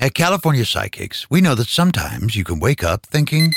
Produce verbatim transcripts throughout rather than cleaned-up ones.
At California Psychics, we know that sometimes you can wake up thinking,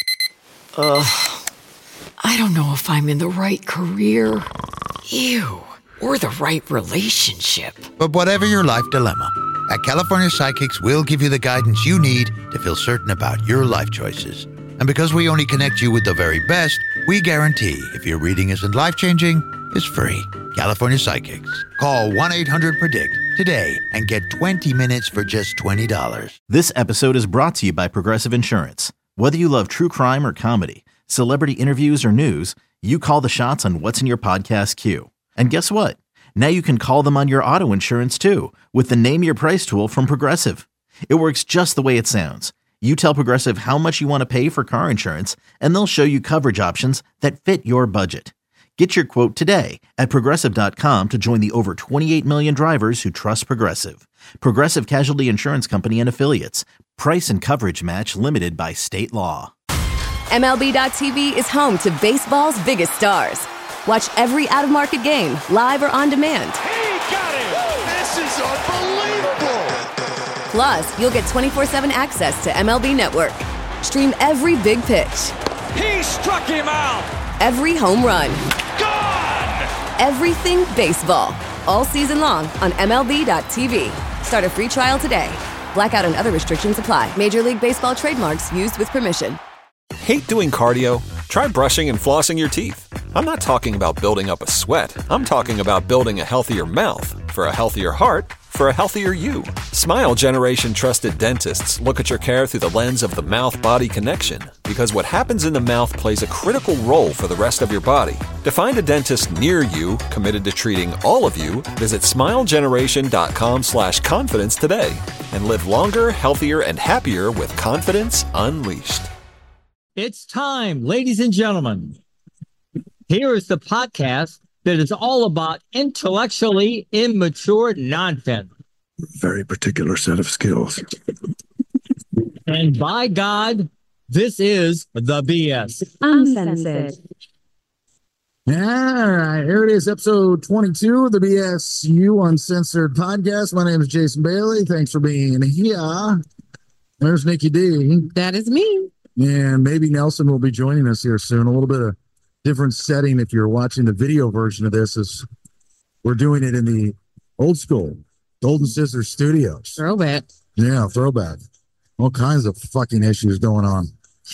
ugh, I don't know if I'm in the right career. Ew. Or the right relationship. But whatever your life dilemma, at California Psychics, we'll give you the guidance you need to feel certain about your life choices. And because we only connect you with the very best, we guarantee if your reading isn't life-changing, it's free. California Psychics. Call one eight hundred predict today and get twenty minutes for just twenty dollars. This episode is brought to you by Progressive Insurance. Whether you love true crime or comedy, celebrity interviews or news, you call the shots on what's in your podcast queue. And guess what? Now you can call them on your auto insurance too with the Name Your Price tool from Progressive. It works just the way it sounds. You tell Progressive how much you want to pay for car insurance, and they'll show you coverage options that fit your budget. Get your quote today at Progressive dot com to join the over twenty-eight million drivers who trust Progressive. Progressive Casualty Insurance Company and Affiliates. Price and coverage match limited by state law. M L B dot T V is home to baseball's biggest stars. Watch every out-of-market game, live or on demand. He got it! This is unbelievable! Plus, you'll get twenty-four seven access to M L B Network. Stream every big pitch. He struck him out! Every home run. Gone! Everything baseball. All season long on M L B dot T V. Start a free trial today. Blackout and other restrictions apply. Major League Baseball trademarks used with permission. Hate doing cardio? Try brushing and flossing your teeth. I'm not talking about building up a sweat. I'm talking about building a healthier mouth for a healthier heart for a healthier you. Smile Generation trusted dentists look at your care through the lens of the mouth-body connection, because what happens in the mouth plays a critical role for the rest of your body. To find a dentist near you committed to treating all of you, visit smilegeneration.com slash confidence today and live longer, healthier, and happier with confidence unleashed. It's time, ladies and gentlemen. Here is the podcast that is all about intellectually immature nonsense. Very particular set of skills. And by God, this is the B S. Uncensored. All right, here it is, episode twenty-two of the B S U Uncensored podcast. My name is Jason Bailey. Thanks for being here. There's Nikki D. That is me. And maybe Nelson will be joining us here soon. A little bit of different setting if you're watching the video version of this, is we're doing it in the old school Golden Scissors Studios. Throwback. Yeah, throwback. All kinds of fucking issues going on.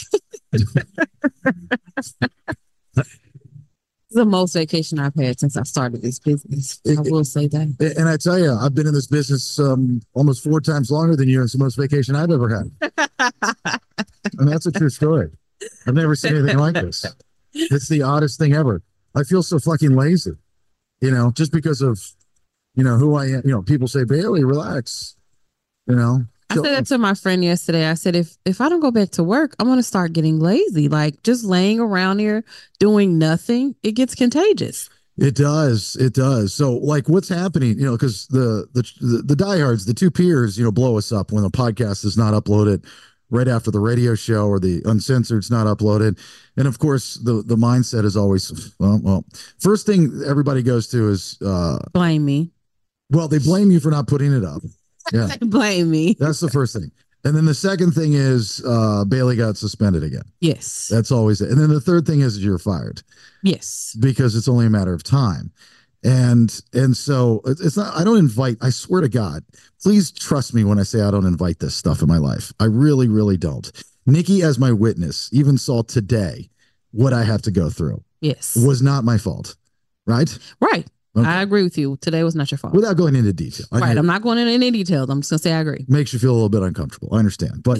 The most vacation I've had since I started this business. I will say that. And I tell you, I've been in this business um, almost four times longer than you. It's the most vacation I've ever had. And that's a true story. I've never seen anything like this. It's the oddest thing ever. I feel so fucking lazy, you know, just because of, you know, who I am. You know, people say, Bailey, relax, you know. I said that to my friend yesterday. I said, if if I don't go back to work, I'm going to start getting lazy. Like just laying around here doing nothing, it gets contagious. It does. It does. So like what's happening, you know, because the, the, the, the diehards, the two peers, you know, blow us up when the podcast is not uploaded right after the radio show or the Uncensored's not uploaded. And of course, the, the mindset is always, well, well, first thing everybody goes to is uh, blame me. Well, they blame you for not putting it up. Yeah. Blame me. That's the first thing. And then the second thing is uh, Bailey got suspended again. Yes. That's always it. And then the third thing is you're fired. Yes. Because it's only a matter of time. And and so it's not, I don't invite, I swear to God, please trust me when I say I don't invite this stuff in my life. I really, really don't. Nikki, as my witness, even saw today what I have to go through. Yes. Was not my fault. Right? Right. Okay. I agree with you. Today was not your fault. Without going into detail. Right. I, I'm not going into any details. I'm just going to say I agree. Makes you feel a little bit uncomfortable. I understand. But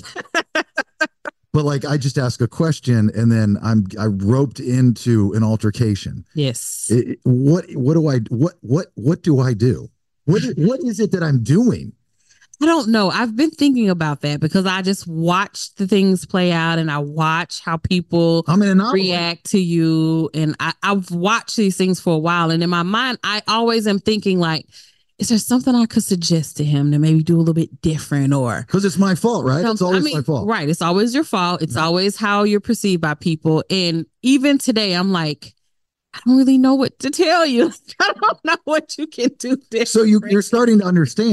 but like I just ask a question and then I'm I roped into an altercation. Yes. It, what what do I what what what do I do? What what is it that I'm doing? I don't know. I've been thinking about that because I just watch the things play out and I watch how people I'm in react to you. And I, I've watched these things for a while. And in my mind, I always am thinking like, is there something I could suggest to him to maybe do a little bit different or because it's my fault, right? It's always I mean, my fault. Right. It's always your fault. It's yeah. always how you're perceived by people. And even today, I'm like, I don't really know what to tell you. I don't know what you can do different. So you, you're starting to understand.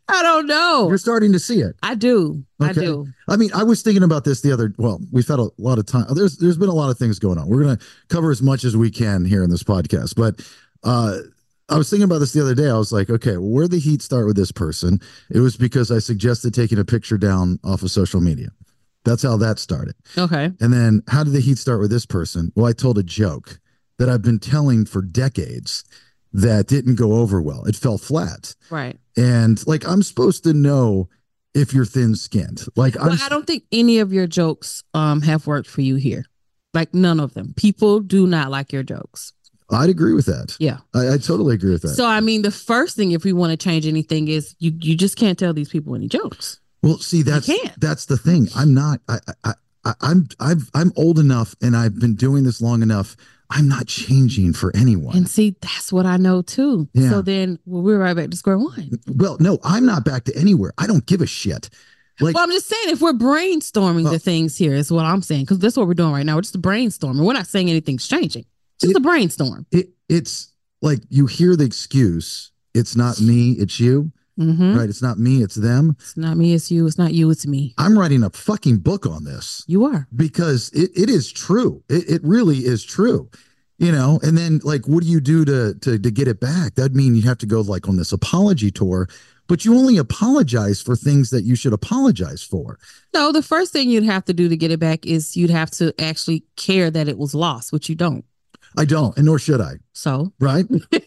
I don't know. You're starting to see it. I do. Okay. I do. I mean, I was thinking about this the other, well, we've had a lot of time. There's, there's been a lot of things going on. We're going to cover as much as we can here in this podcast, but, uh, I was thinking about this the other day. I was like, okay, well, where did the heat start with this person? It was because I suggested taking a picture down off of social media. That's how that started. Okay. And then how did the heat start with this person? Well, I told a joke that I've been telling for decades that didn't go over well. It fell flat. Right. And like, I'm supposed to know if you're thin skinned. Like, well, I'm, I don't think any of your jokes um have worked for you here. Like none of them. People do not like your jokes. I'd agree with that. Yeah. I, I totally agree with that. So, I mean, the first thing, if we want to change anything, is you you just can't tell these people any jokes. Well, see, that's You can't. that's the thing. I'm not. I, I, I, I'm. I've. I'm old enough, and I've been doing this long enough. I'm not changing for anyone. And see, that's what I know too. Yeah. So then, well, we're right back to square one. Well, no, I'm not back to anywhere. I don't give a shit. Like, Well, I'm just saying, if we're brainstorming Oh. the things here, is what I'm saying, because that's what we're doing right now. We're just brainstorming. We're not saying anything's changing. It's just It- a brainstorm. it. It's like you hear the excuse. It's not me. It's you. Mm-hmm. Right. It's not me. It's them. It's not me. It's you. It's not you. It's me. I'm writing a fucking book on this. You are. Because it, it is true. It, it really is true. You know, and then like, what do you do to, to, to get it back? That'd mean you'd have to go like on this apology tour, but you only apologize for things that you should apologize for. No, the first thing you'd have to do to get it back is you'd have to actually care that it was lost, which you don't. I don't, and nor should I. So, Right.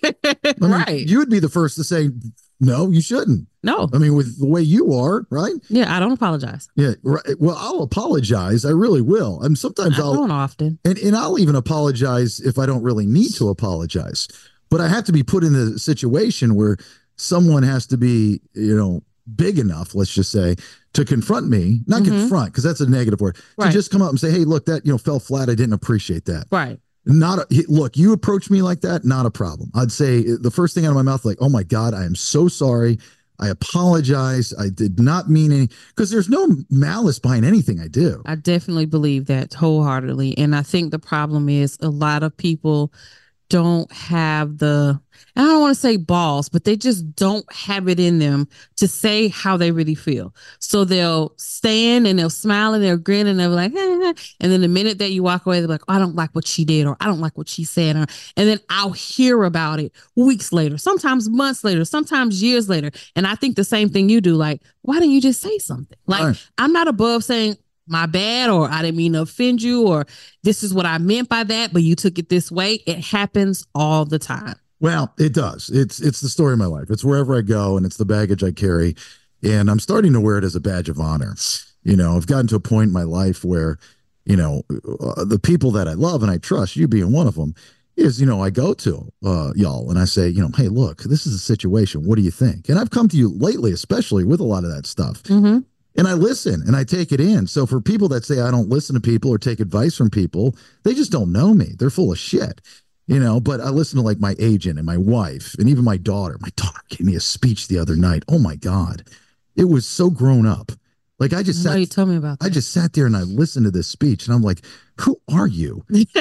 I mean, right. You would be the first to say, no, you shouldn't. No. I mean, with the way you are, right? Yeah, I don't apologize. Yeah. Right. Well, I'll apologize. I really will. And sometimes I I'll, don't often. and, and I'll even apologize if I don't really need to apologize. But I have to be put in a situation where someone has to be, you know, big enough, let's just say, to confront me, not Mhm. confront, because that's a negative word, Right. to just come up and say, hey, look, that, you know, fell flat. I didn't appreciate that. Right. Not a, look, you approach me like that, not a problem. I'd say the first thing out of my mouth, like, oh my God, I am so sorry. I apologize. I did not mean any, because there's no malice behind anything I do. I definitely believe that wholeheartedly. And I think the problem is a lot of people don't have the, I don't want to say balls, but they just don't have it in them to say how they really feel. So they'll stand and they'll smile and they'll grin and they'll be like, eh, eh. And then the minute that you walk away, they're like, oh, I don't like what she did, or I don't like what she said. Or, and then I'll hear about it weeks later, sometimes months later, sometimes years later. And I think the same thing you do. Like, why didn't you just say something? Like, Right. I'm not above saying, my bad, or I didn't mean to offend you, or this is what I meant by that, but you took it this way. It happens all the time. Well, it does. It's it's the story of my life. It's wherever I go, and it's the baggage I carry, and I'm starting to wear it as a badge of honor. You know, I've gotten to a point in my life where, you know, uh, the people that I love and I trust, you being one of them, is, you know, I go to uh, y'all and I say, you know, hey, look, this is a situation. What do you think? And I've come to you lately, especially with a lot of that stuff. Mm-hmm. And I listen and I take it in. So for people that say I don't listen to people or take advice from people, they just don't know me. They're full of shit, you know. But I listen to like my agent and my wife and even my daughter. My daughter gave me a speech the other night. Oh my God. It was so grown up. Like I just No, sat, you told me about that. I just sat there and I listened to this speech and I'm like, who are you?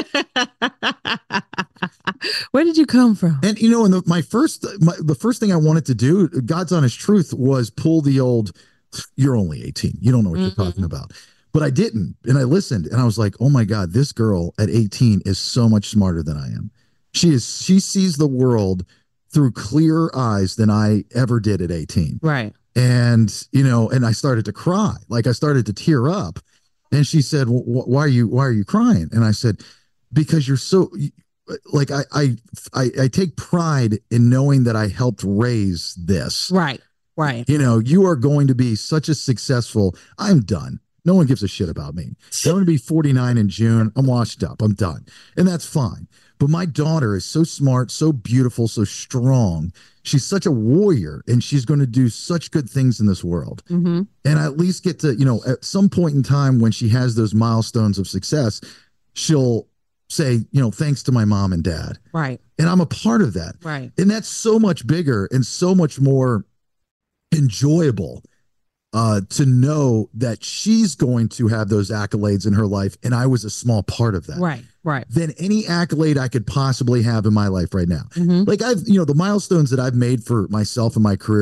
Where did you come from? And you know, and the, my first, my, the first thing I wanted to do, God's honest truth, was pull the old, you're only eighteen. You don't know what Mm-hmm. you're talking about. But I didn't. And I listened and I was like, oh my God, this girl at eighteen is so much smarter than I am. She is, she sees the world through clearer eyes than I ever did at eighteen. Right. And, you know, and I started to cry, like I started to tear up. And she said, well, wh- why are you, why are you crying? And I said, because you're so, like, I, I, I, I take pride in knowing that I helped raise this. Right. Right. You know, you are going to be such a successful, I'm done. No one gives a shit about me. I'm going to be forty-nine in June. I'm washed up. I'm done. And that's fine. But my daughter is so smart, so beautiful, so strong. She's such a warrior and she's going to do such good things in this world. Mm-hmm. And I at least get to, you know, at some point in time when she has those milestones of success, she'll say, you know, thanks to my mom and dad. Right. And I'm a part of that. Right. And that's so much bigger and so much more enjoyable uh, to know that she's going to have those accolades in her life. And I was a small part of that. Right. Right. Than any accolade I could possibly have in my life right now. Mm-hmm. Like I've, you know, the milestones that I've made for myself in my career,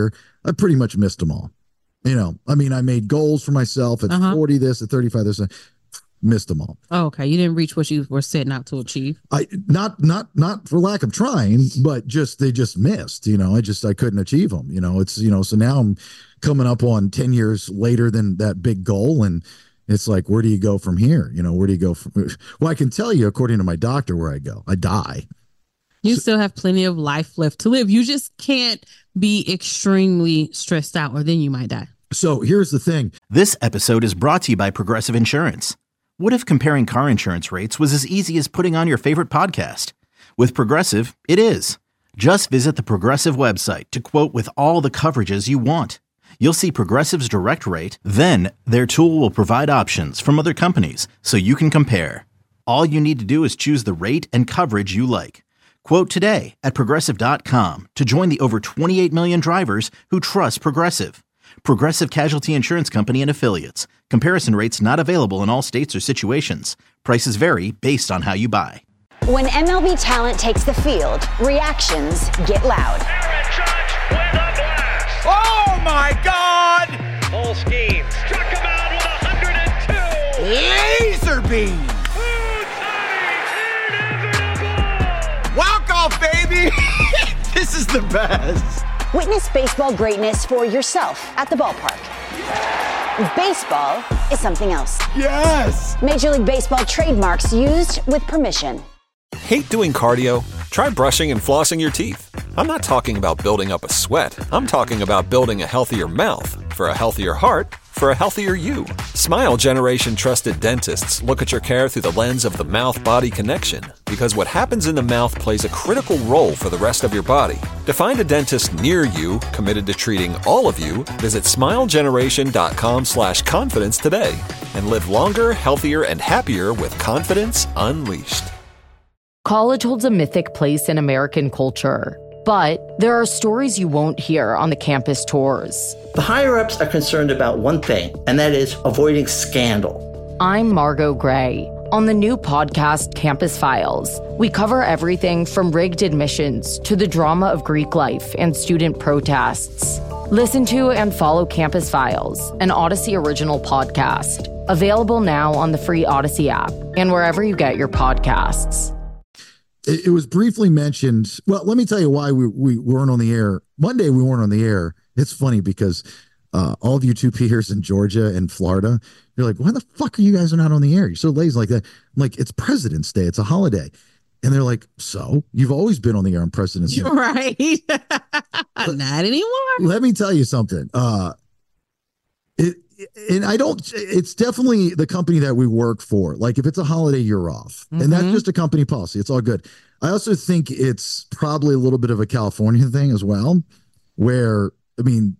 I pretty much missed them all. You know, I mean, I made goals for myself at uh-huh. forty this, at thirty-five this, missed them all. Oh, okay. You didn't reach what you were setting out to achieve. I not not not for lack of trying, but just they just missed. You know, I just I couldn't achieve them. You know, it's you know, so now I'm coming up on ten years later than that big goal, and it's like, where do you go from here? You know, where do you go from? Well, I can tell you, according to my doctor, where I go. I die. You still have plenty of life left to live. You just can't be extremely stressed out, or then you might die. So here's the thing. This episode is brought to you by Progressive Insurance. What if comparing car insurance rates was as easy as putting on your favorite podcast? With Progressive, it is. Just visit the Progressive website to quote with all the coverages you want. You'll see Progressive's direct rate, then their tool will provide options from other companies so you can compare. All you need to do is choose the rate and coverage you like. Quote today at Progressive dot com to join the over twenty-eight million drivers who trust Progressive. Progressive Casualty Insurance Company and Affiliates. Comparison rates not available in all states or situations. Prices vary based on how you buy. When M L B talent takes the field, reactions get loud. Aaron Judge with a blast. Oh my God! Full scheme. Struck him out with one hundred two. Laser beam. Walk off, baby! This is the best. Witness baseball greatness for yourself at the ballpark. Baseball is something else. Yes! Major League Baseball trademarks used with permission. Hate doing cardio? Try brushing and flossing your teeth. I'm not talking about building up a sweat. I'm talking about building a healthier mouth for a healthier heart for a healthier you. Smile Generation trusted dentists look at your care through the lens of the mouth-body connection, because what happens in the mouth plays a critical role for the rest of your body. To find a dentist near you committed to treating all of you, visit smilegeneration.com slash confidence today and live longer, healthier, and happier with confidence unleashed. College holds a mythic place in American culture, but there are stories you won't hear on the campus tours. The higher-ups are concerned about one thing, and that is avoiding scandal. I'm Margot Gray. On the new podcast, Campus Files, we cover everything from rigged admissions to the drama of Greek life and student protests. Listen to and follow Campus Files, an Odyssey original podcast. Available now on the free Odyssey app and wherever you get your podcasts. It, it was briefly mentioned. Well, let me tell you why we, we weren't on the air. Monday, we weren't on the air. It's funny because uh, all of you two peers in Georgia and Florida, you're like, why the fuck are you guys not on the air? You're so lazy like that. I'm like, it's President's Day. It's a holiday. And they're like, so you've always been on the air on President's Day. You're right. Not anymore. Let me tell you something. Uh, it, and I don't, it's definitely the company that we work for. Like if it's a holiday, you're off. Mm-hmm. And that's just a company policy. It's all good. I also think it's probably a little bit of a California thing as well, where, I mean,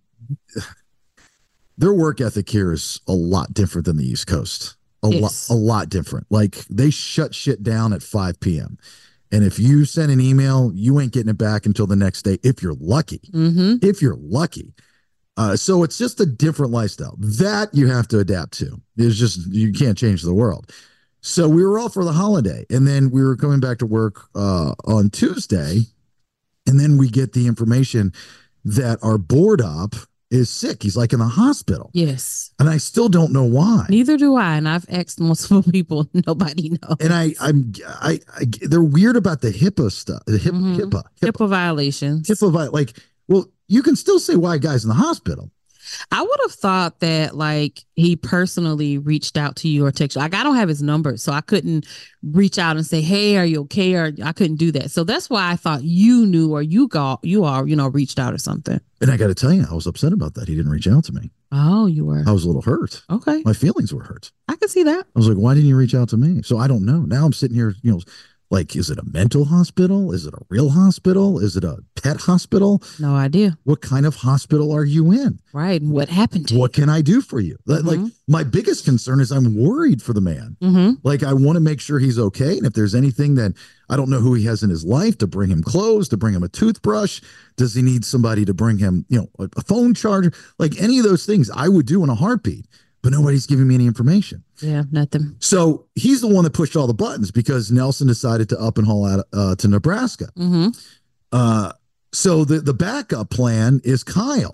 their work ethic here is a lot different than the East Coast. A yes. lot, a lot different. Like they shut shit down at five p.m. And if you send an email, you ain't getting it back until the next day. If you're lucky, mm-hmm. if you're lucky. Uh, so it's just a different lifestyle that you have to adapt to. It's just, you can't change the world. So we were off for the holiday, and then we were coming back to work uh, on Tuesday. And then we get the information that our board op is sick. He's like in the hospital. Yes. And I still don't know why. Neither do I. And I've asked multiple people. Nobody knows. And I, I'm, I, I they're weird about the HIPAA stuff. The HIPAA, mm-hmm. HIPAA, HIPAA, HIPAA violations. HIPAA, like, well, you can still say why a guy's in the hospital. I would have thought that like he personally reached out to you or text you. Like I don't have his number, so I couldn't reach out and say, "Hey, are you okay?" Or I couldn't do that. So that's why I thought you knew or you got you all you know reached out or something. And I got to tell you, I was upset about that. He didn't reach out to me. Oh, you were. I was a little hurt. Okay, my feelings were hurt. I can see that. I was like, "Why didn't you reach out to me?" So I don't know. Now I'm sitting here, you know. Like, is it a mental hospital? Is it a real hospital? Is it a pet hospital? No idea. What kind of hospital are you in? Right. What happened to you? What can I do for you? Mm-hmm. Like, my biggest concern is I'm worried for the man. Mm-hmm. Like, I want to make sure he's okay. And if there's anything that I don't know who he has in his life to bring him clothes, to bring him a toothbrush, does he need somebody to bring him, you know, a, a phone charger? Like any of those things I would do in a heartbeat. But nobody's giving me any information. Yeah, nothing. So he's the one that pushed all the buttons because Nelson decided to up and haul out uh, to Nebraska. Mm-hmm. Uh, so the, the backup plan is Kyle.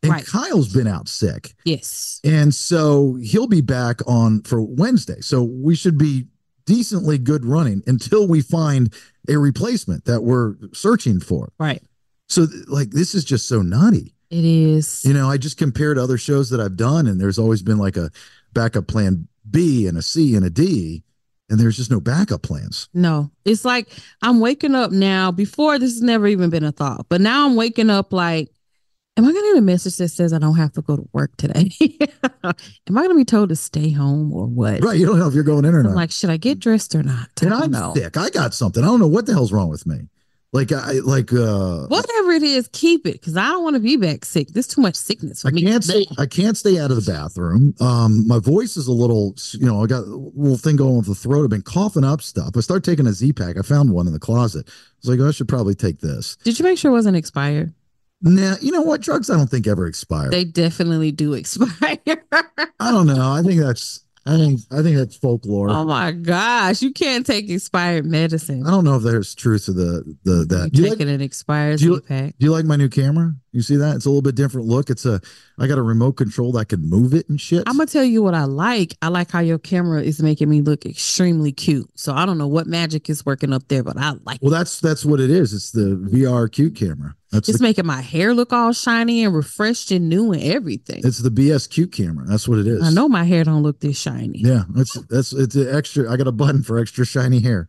And Right. Kyle's been out sick. Yes. And so he'll be back on for Wednesday. So we should be decently good running until we find a replacement that we're searching for. Right. So like, this is just so nutty. It is. You know, I just compared other shows that I've done, and there's always been like a backup plan B and a C and a D, and there's just no backup plans. No, it's like I'm waking up now. Before, this has never even been a thought, but now I'm waking up like, am I going to get a message that says I don't have to go to work today? Am I going to be told to stay home or what? Right. You don't know if you're going in or I'm not. like, should I get dressed or not? I And don't I'm know. sick. I got something. I don't know what the hell's wrong with me. Like, I like, uh, Whatever it is, keep it, because I don't want to be back sick. There's too much sickness for I me. can't stay. I can't stay out of the bathroom. Um, my voice is a little, you know, I got a little thing going with the throat. I've been coughing up stuff. I started taking a Z-Pack. I found one in the closet. I was like, oh, I should probably take this. Did you make sure it wasn't expired? Nah, you know what? Drugs I don't think ever expire. They definitely do expire. I don't know. I think that's. I think. I think that's folklore. Oh my gosh, you can't take expired medicine. I don't know if there's truth to the the that. You're Do you taking like, an expired do you, Z-Pack. do you like my new camera? You see that? It's a little bit different look. It's a. I got a remote control that can move it and shit. I'm gonna tell you what I like. I like how your camera is making me look extremely cute. So I don't know what magic is working up there, but I like Well, that's that's what it is. It's the V R cute camera. That's it's the, making my hair look all shiny and refreshed and new and everything. it's the B S cute camera. That's what it is. I know my hair don't look this shiny. Yeah, that's that's it's an extra. I got a button for extra shiny hair.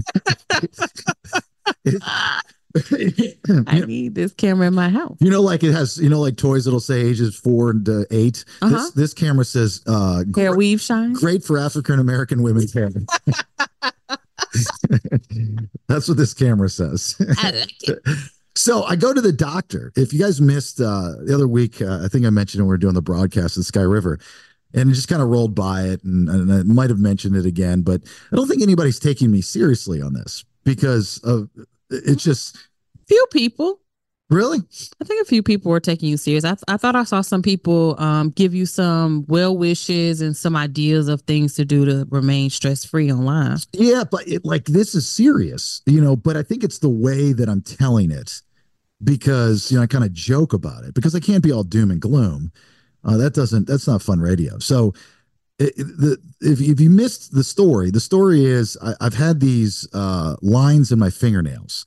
I need this camera in my house. You know, like it has, you know, like toys that'll say ages four and uh, eight. Uh-huh. This this camera says uh, Hair weave shine. great for African American women's hair. That's what this camera says. I like it. So I go to the doctor. If you guys missed uh, the other week, uh, I think I mentioned when we were doing the broadcast at Sky River, and just kind of rolled by it, and, and I might have mentioned it again, but I don't think anybody's taking me seriously on this because of it's just Few people. really. I think a few people were taking you serious. I, I thought I saw some people um, give you some well wishes and some ideas of things to do to remain stress free online. Yeah, but it, like this is serious, you know, but I think it's the way that I'm telling it because, you know, I kind of joke about it because I can't be all doom and gloom. Uh, that doesn't, that's not fun radio. So it, it- the, if, if you missed the story, the story is I, I've had these uh, lines in my fingernails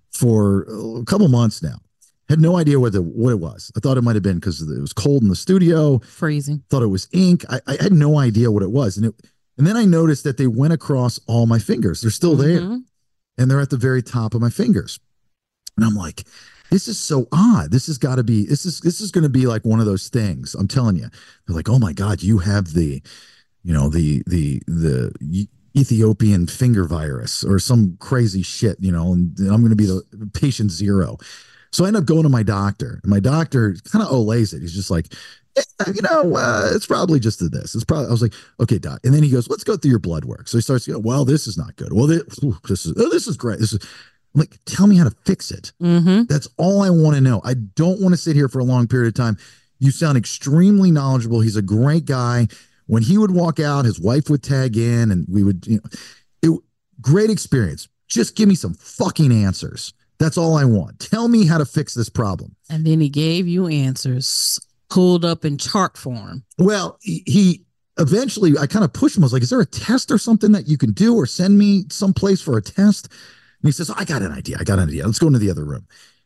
for a couple months now. Had no idea what the what it was. I thought it might have been because it was cold in the studio. Freezing. Thought it was ink. I, I had no idea what it was, and it and then I noticed that they went across all my fingers. They're still there, Mhm. and they're at the very top of my fingers. And I'm like, this is so odd. This has got to be. This is this is going to be like one of those things. I'm telling you. They're like, oh my god, you have the, you know, the the the. Ethiopian finger virus or some crazy shit, you know, and I'm going to be the patient zero. So I end up going to my doctor, and my doctor kind of olays it. He's just like, yeah, you know, uh, it's probably just this. It's probably, I was like, okay, doc. And then he goes, let's go through your blood work. So he starts to go, well, this is not good. Well, this, this is, oh, this is great. This is, I'm like, tell me how to fix it. Mm-hmm. That's all I want to know. I don't want to sit here for a long period of time. You sound extremely knowledgeable. He's a great guy. When he would walk out, his wife would tag in, and we would, you know, it great experience. Just give me some fucking answers. That's all I want. Tell me how to fix this problem. And then he gave you answers pulled up in chart form. Well, he, he eventually, I kind of pushed him. I was like, is there a test or something that you can do or send me someplace for a test? And he says, oh, I got an idea. I got an idea. Let's go into the other room.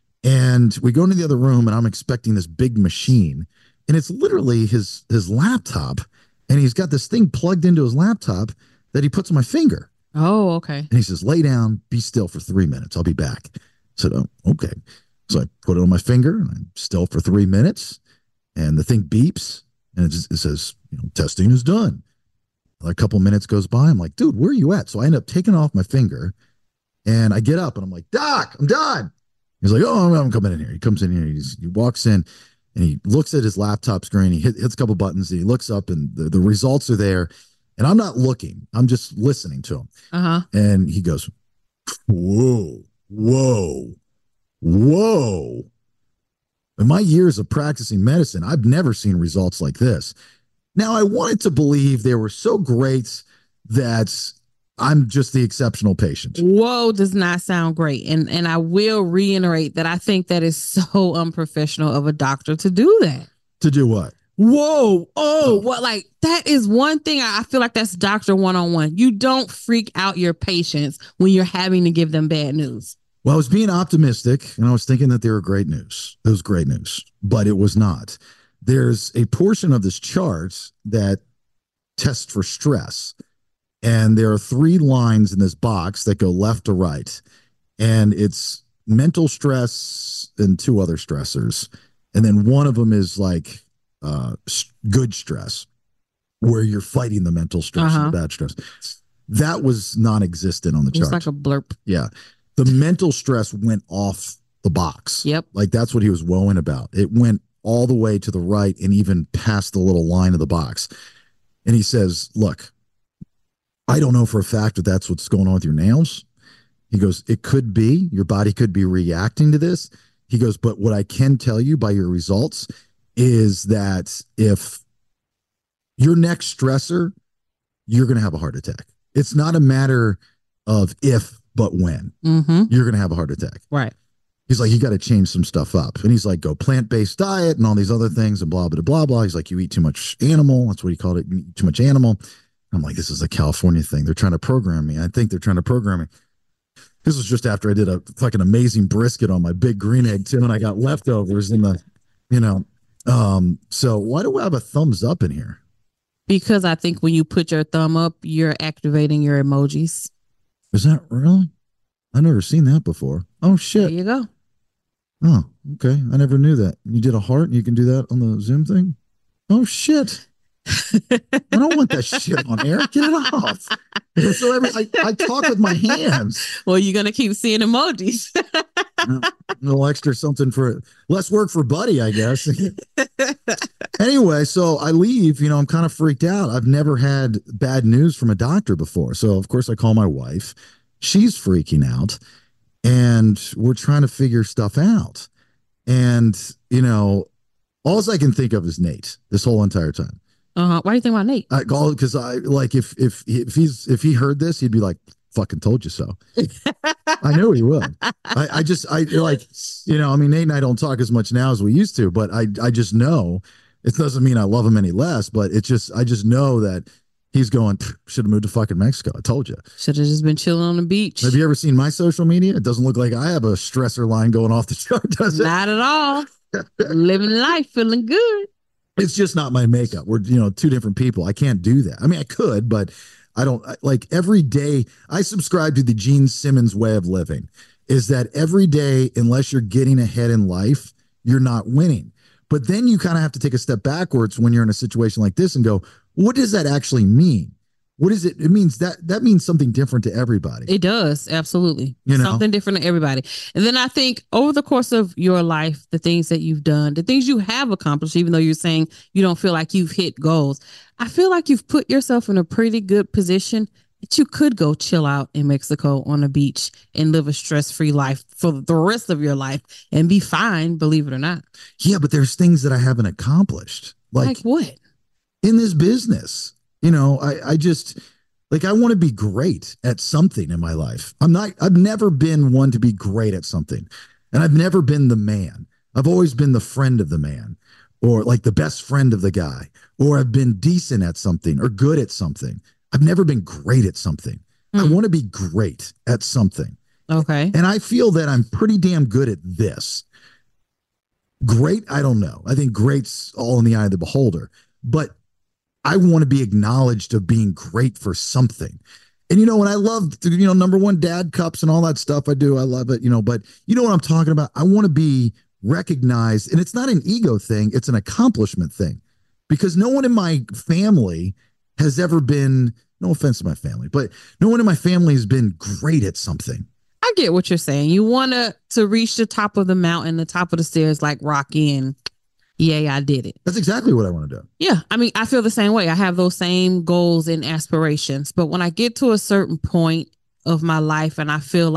And we go into the other room, and I'm expecting this big machine, and it's literally his his laptop. And he's got this thing plugged into his laptop that he puts on my finger. Oh, okay. And he says, lay down, be still for three minutes. I'll be back. I said, oh, okay. So I put it on my finger, and I'm still for three minutes. And the thing beeps, and it, just, it says, you know, testing is done. A couple minutes goes by. I'm like, dude, where are you at? So I end up taking off my finger, and I get up, and I'm like, Doc, I'm done. He's like, oh, I'm coming in here. He comes in here. He's, he walks in. And he looks at his laptop screen. He hit, hits a couple buttons. And he looks up, and the, the results are there. And I'm not looking. I'm just listening to him. Uh-huh. And he goes, whoa, whoa, whoa. In my years of practicing medicine, I've never seen results like this. Now, I wanted to believe they were so great that I'm just the exceptional patient. Whoa does not sound great. And and I will reiterate that I think that is so unprofessional of a doctor to do that. To do what? Whoa. Oh, what? Like, that is one thing I feel like that's doctor one-on-one. You don't freak out your patients when you're having to give them bad news. Well, I was being optimistic and I was thinking that they were great news. It was great news, but it was not. There's a portion of this chart that tests for stress. And there are three lines in this box that go left to right. And it's mental stress and two other stressors. And then one of them is like uh, good stress, where you're fighting the mental stress uh-huh. and the bad stress. That was non-existent on the chart. It's like a blurb. Yeah. The mental stress went off the box. Yep. Like that's what he was woeing about. It went all the way to the right and even past the little line of the box. And he says, look, I don't know for a fact that that's what's going on with your nails. He goes, it could be. Your body could be reacting to this. He goes, but what I can tell you by your results is that if your next stressor, you're going to have a heart attack. It's not a matter of if, but when. Mm-hmm. You're going to have a heart attack. Right. He's like, you got to change some stuff up. And he's like, go plant-based diet and all these other things and blah, blah, blah, blah. He's like, you eat too much animal. That's what he called it. You eat too much animal. I'm like, this is a California thing. They're trying to program me. I think they're trying to program me. This was just after I did a fucking amazing brisket on my big green egg too, and I got leftovers in the, you know. Um, so why do I have a thumbs up in here? Because I think when you put your thumb up, you're activating your emojis. Is that really? I've never seen that before. Oh shit. There you go. Oh, okay. I never knew that. You did a heart and you can do that on the Zoom thing? Oh shit. I don't want that shit on air. Get it off. So every, I, I talk with my hands. Well, you're going to keep seeing emojis. A little extra something for less work for Buddy, I guess. Anyway, so I leave, you know, I'm kind of freaked out. I've never had bad news from a doctor before. So, of course, I call my wife. She's freaking out. And we're trying to figure stuff out. And, you know, all I can think of is Nate this whole entire time. Uh-huh. Why do you think about Nate? I call it because I like if if if he's if he heard this, he'd be like, "Fucking told you so." I knew he would. I, I just I like you know I mean Nate and I don't talk as much now as we used to, but I I just know it doesn't mean I love him any less, but it just I just know that he's going should have moved to fucking Mexico. I told you. Should have just been chilling on the beach. Have you ever seen my social media? It doesn't look like I have a stressor line going off the chart, does it? Not at all. Living life, feeling good. It's just not my makeup. We're, you know, two different people. I can't do that. I mean, I could, but I don't like every day. I subscribe to the Gene Simmons way of living is that every day, unless you're getting ahead in life, you're not winning. But then you kind of have to take a step backwards when you're in a situation like this and go, what does that actually mean? What is it? It means that that means something different to everybody. It does. Absolutely. You know? Something different to everybody. And then I think over the course of your life, the things that you've done, the things you have accomplished, even though you're saying you don't feel like you've hit goals, I feel like you've put yourself in a pretty good position that you could go chill out in Mexico on a beach and live a stress-free life for the rest of your life and be fine, believe it or not. Yeah, but there's things that I haven't accomplished. Like, like what? In this business. You know, I, I just like I want to be great at something in my life. I'm not I've never been one to be great at something. And I've never been the man. I've always been the friend of the man or like the best friend of the guy, or I've been decent at something or good at something. I've never been great at something. Mm. I want to be great at something. Okay. And I feel that I'm pretty damn good at this. Great, I don't know. I think great's all in the eye of the beholder. But I want to be acknowledged of being great for something. And, you know, when I love, you know, number one dad cups and all that stuff I do, I love it, you know, but you know what I'm talking about? I want to be recognized, and it's not an ego thing. It's an accomplishment thing, because no one in my family has ever been, no offense to my family, but no one in my family has been great at something. I get what you're saying. You want to, to reach the top of the mountain, the top of the stairs, like Rocky, and yeah, I did it. That's exactly what I want to do. Yeah. I mean, I feel the same way. I have those same goals and aspirations. But when I get to a certain point of my life and I feel like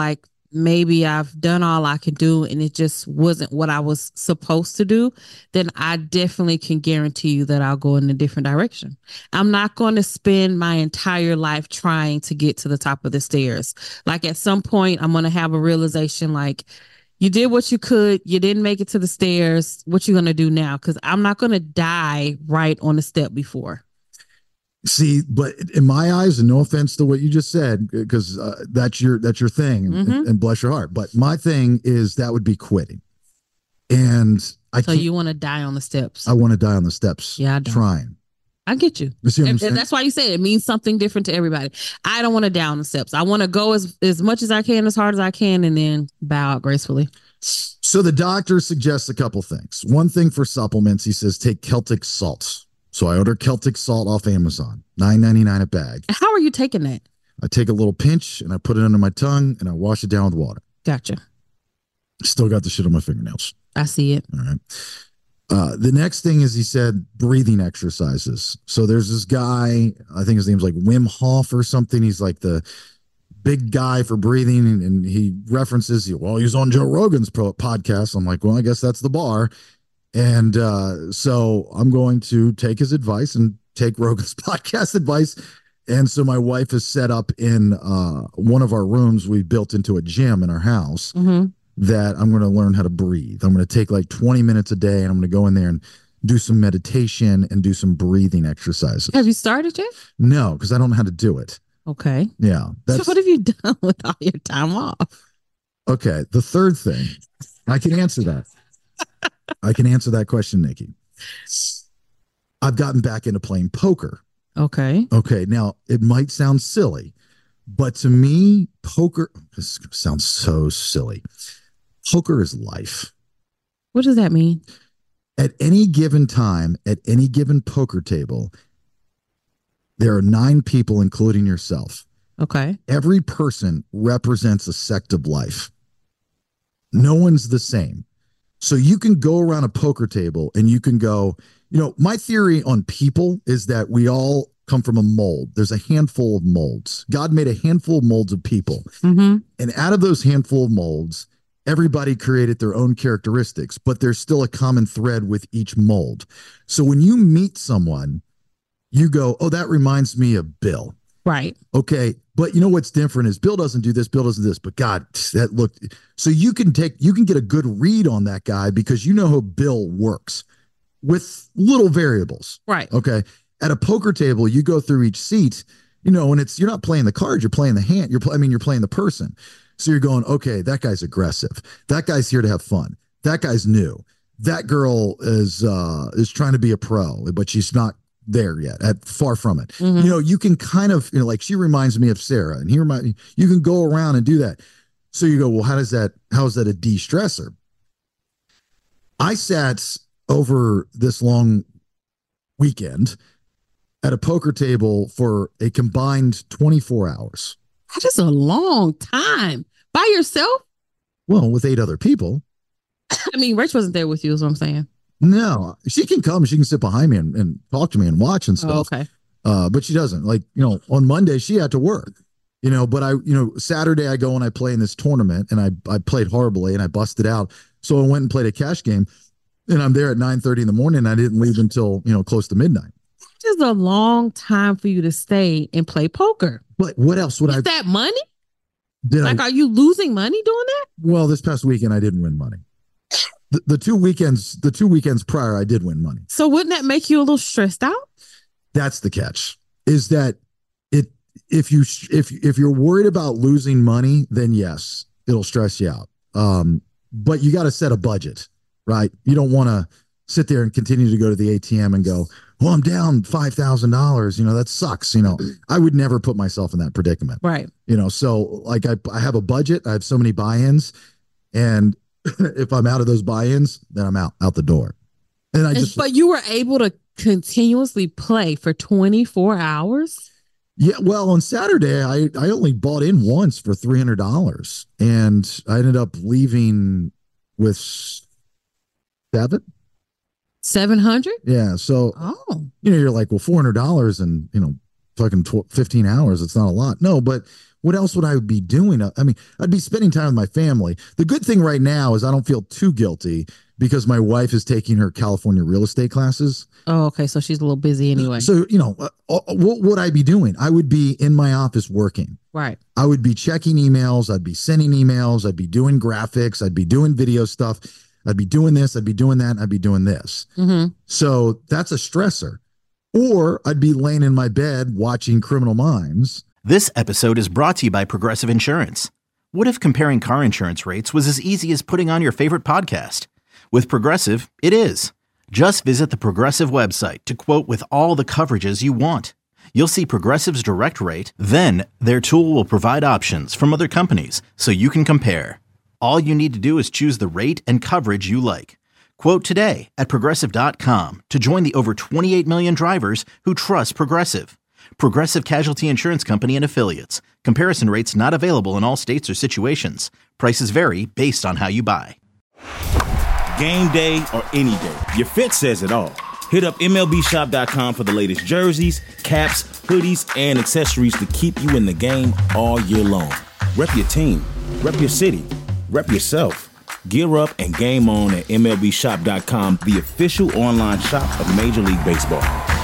maybe I've done all I can do and it just wasn't what I was supposed to do, then I definitely can guarantee you that I'll go in a different direction. I'm not going to spend my entire life trying to get to the top of the stairs. Like at some point, I'm going to have a realization like, you did what you could. You didn't make it to the stairs. What you going to do now? Because I'm not going to die right on the step before. See, but in my eyes, and no offense to what you just said, because uh, that's your that's your thing, mm-hmm. and, and bless your heart. But my thing is that would be quitting, and I. So you want to die on the steps? I want to die on the steps. Yeah, I don't. Trying. I get you. you see what and, I'm and that's why you say it means something different to everybody. I don't want to die on the steps. I want to go as as much as I can, as hard as I can, and then bow out gracefully. So the doctor suggests a couple things. One thing for supplements, he says take Celtic salt. So I order Celtic salt off Amazon, nine ninety-nine a bag. How are you taking that? I take a little pinch and I put it under my tongue and I wash it down with water. Gotcha. Still got the shit on my fingernails. I see it. All right. Uh, the next thing is he said breathing exercises. So there's this guy, I think his name's like Wim Hof or something. He's like the big guy for breathing. And, and he references, well, he's on Joe Rogan's pro podcast. I'm like, well, I guess that's the bar. And uh, so I'm going to take his advice and take Rogan's podcast advice. And so my wife is set up in uh, one of our rooms we built into a gym in our house mm-hmm. that I'm going to learn how to breathe. I'm going to take like twenty minutes a day and I'm going to go in there and do some meditation and do some breathing exercises. Have you started yet? No, because I don't know how to do it. Okay. Yeah. That's... So what have you done with all your time off? Okay. The third thing, I can answer that. I can answer that question, Nikki. I've gotten back into playing poker. Okay. Okay. Now, it might sound silly, but to me, poker, this sounds so silly. Poker is life. What does that mean? At any given time, at any given poker table, there are nine people, including yourself. Okay. Every person represents a sect of life. No one's the same. So you can go around a poker table and you can go, you know, my theory on people is that we all come from a mold. There's a handful of molds. God made a handful of molds of people. Mm-hmm. And out of those handful of molds, everybody created their own characteristics, but there's still a common thread with each mold. So when you meet someone, you go, oh, that reminds me of Bill. Right. Okay. But you know what's different is Bill doesn't do this, Bill doesn't do this, but God, that looked, so you can take, you can get a good read on that guy because you know how Bill works with little variables. Right. Okay. At a poker table, you go through each seat, you know, and it's, you're not playing the card, you're playing the hand. You're, I mean, you're playing the person. So you're going, okay, that guy's aggressive. That guy's here to have fun. That guy's new. That girl is, uh, is trying to be a pro, but she's not there yet, at far from it. Mm-hmm. You know, you can kind of, you know, like she reminds me of Sarah, and he reminds me, you can go around and do that. So you go, well, how does that, how is that a de-stressor? I sat over this long weekend at a poker table for a combined twenty-four hours. That is a long time. By yourself? Well, with eight other people. I mean, Rach wasn't there with you, is what I'm saying. No, she can come. She can sit behind me and, and talk to me and watch and stuff. Oh, okay. Uh, but she doesn't. Like, you know, on Monday, she had to work. You know, but I, you know, Saturday I go and I play in this tournament and I, I played horribly and I busted out. So I went and played a cash game and I'm there at nine thirty in the morning and I didn't leave until, you know, close to midnight. It's a long time for you to stay and play poker. But what else would Is I? Is that money? Did like, I, are you losing money doing that? Well, this past weekend I didn't win money. The, the two weekends, the two weekends prior, I did win money. So wouldn't that make you a little stressed out? That's the catch. Is that it? If you if if you're worried about losing money, then yes, it'll stress you out. Um, but you got to set a budget, right? You don't want to sit there and continue to go to the A T M and go, well, I'm down five thousand dollars. You know, that sucks. You know, I would never put myself in that predicament. Right. You know, so like I, I have a budget. I have so many buy-ins. And if I'm out of those buy-ins, then I'm out, out the door. And I just, but you were able to continuously play for twenty-four hours. Yeah. Well, on Saturday, I, I only bought in once for three hundred dollars and I ended up leaving with seven. seven hundred? Yeah. So, oh, you know, you're like, well, four hundred dollars and, you know, fucking twelve, fifteen hours. It's not a lot. No, but what else would I be doing? I mean, I'd be spending time with my family. The good thing right now is I don't feel too guilty because my wife is taking her California real estate classes. Oh, okay. So she's a little busy anyway. So, you know, uh, what would I be doing? I would be in my office working. Right. I would be checking emails. I'd be sending emails. I'd be doing graphics. I'd be doing video stuff. I'd be doing this. I'd be doing that. I'd be doing this. Mm-hmm. So that's a stressor. Or I'd be laying in my bed watching Criminal Minds. This episode is brought to you by Progressive Insurance. What if comparing car insurance rates was as easy as putting on your favorite podcast? With Progressive, it is. Just visit the Progressive website to quote with all the coverages you want. You'll see Progressive's direct rate, then their tool will provide options from other companies so you can compare. All you need to do is choose the rate and coverage you like. Quote today at progressive dot com to join the over twenty-eight million drivers who trust Progressive. Progressive Casualty Insurance Company and Affiliates. Comparison rates not available in all states or situations. Prices vary based on how you buy. Game day or any day, your fit says it all. Hit up M L B shop dot com for the latest jerseys, caps, hoodies, and accessories to keep you in the game all year long. Rep your team, rep your city, rep yourself. Gear up and game on at M L B shop dot com, the official online shop of Major League Baseball.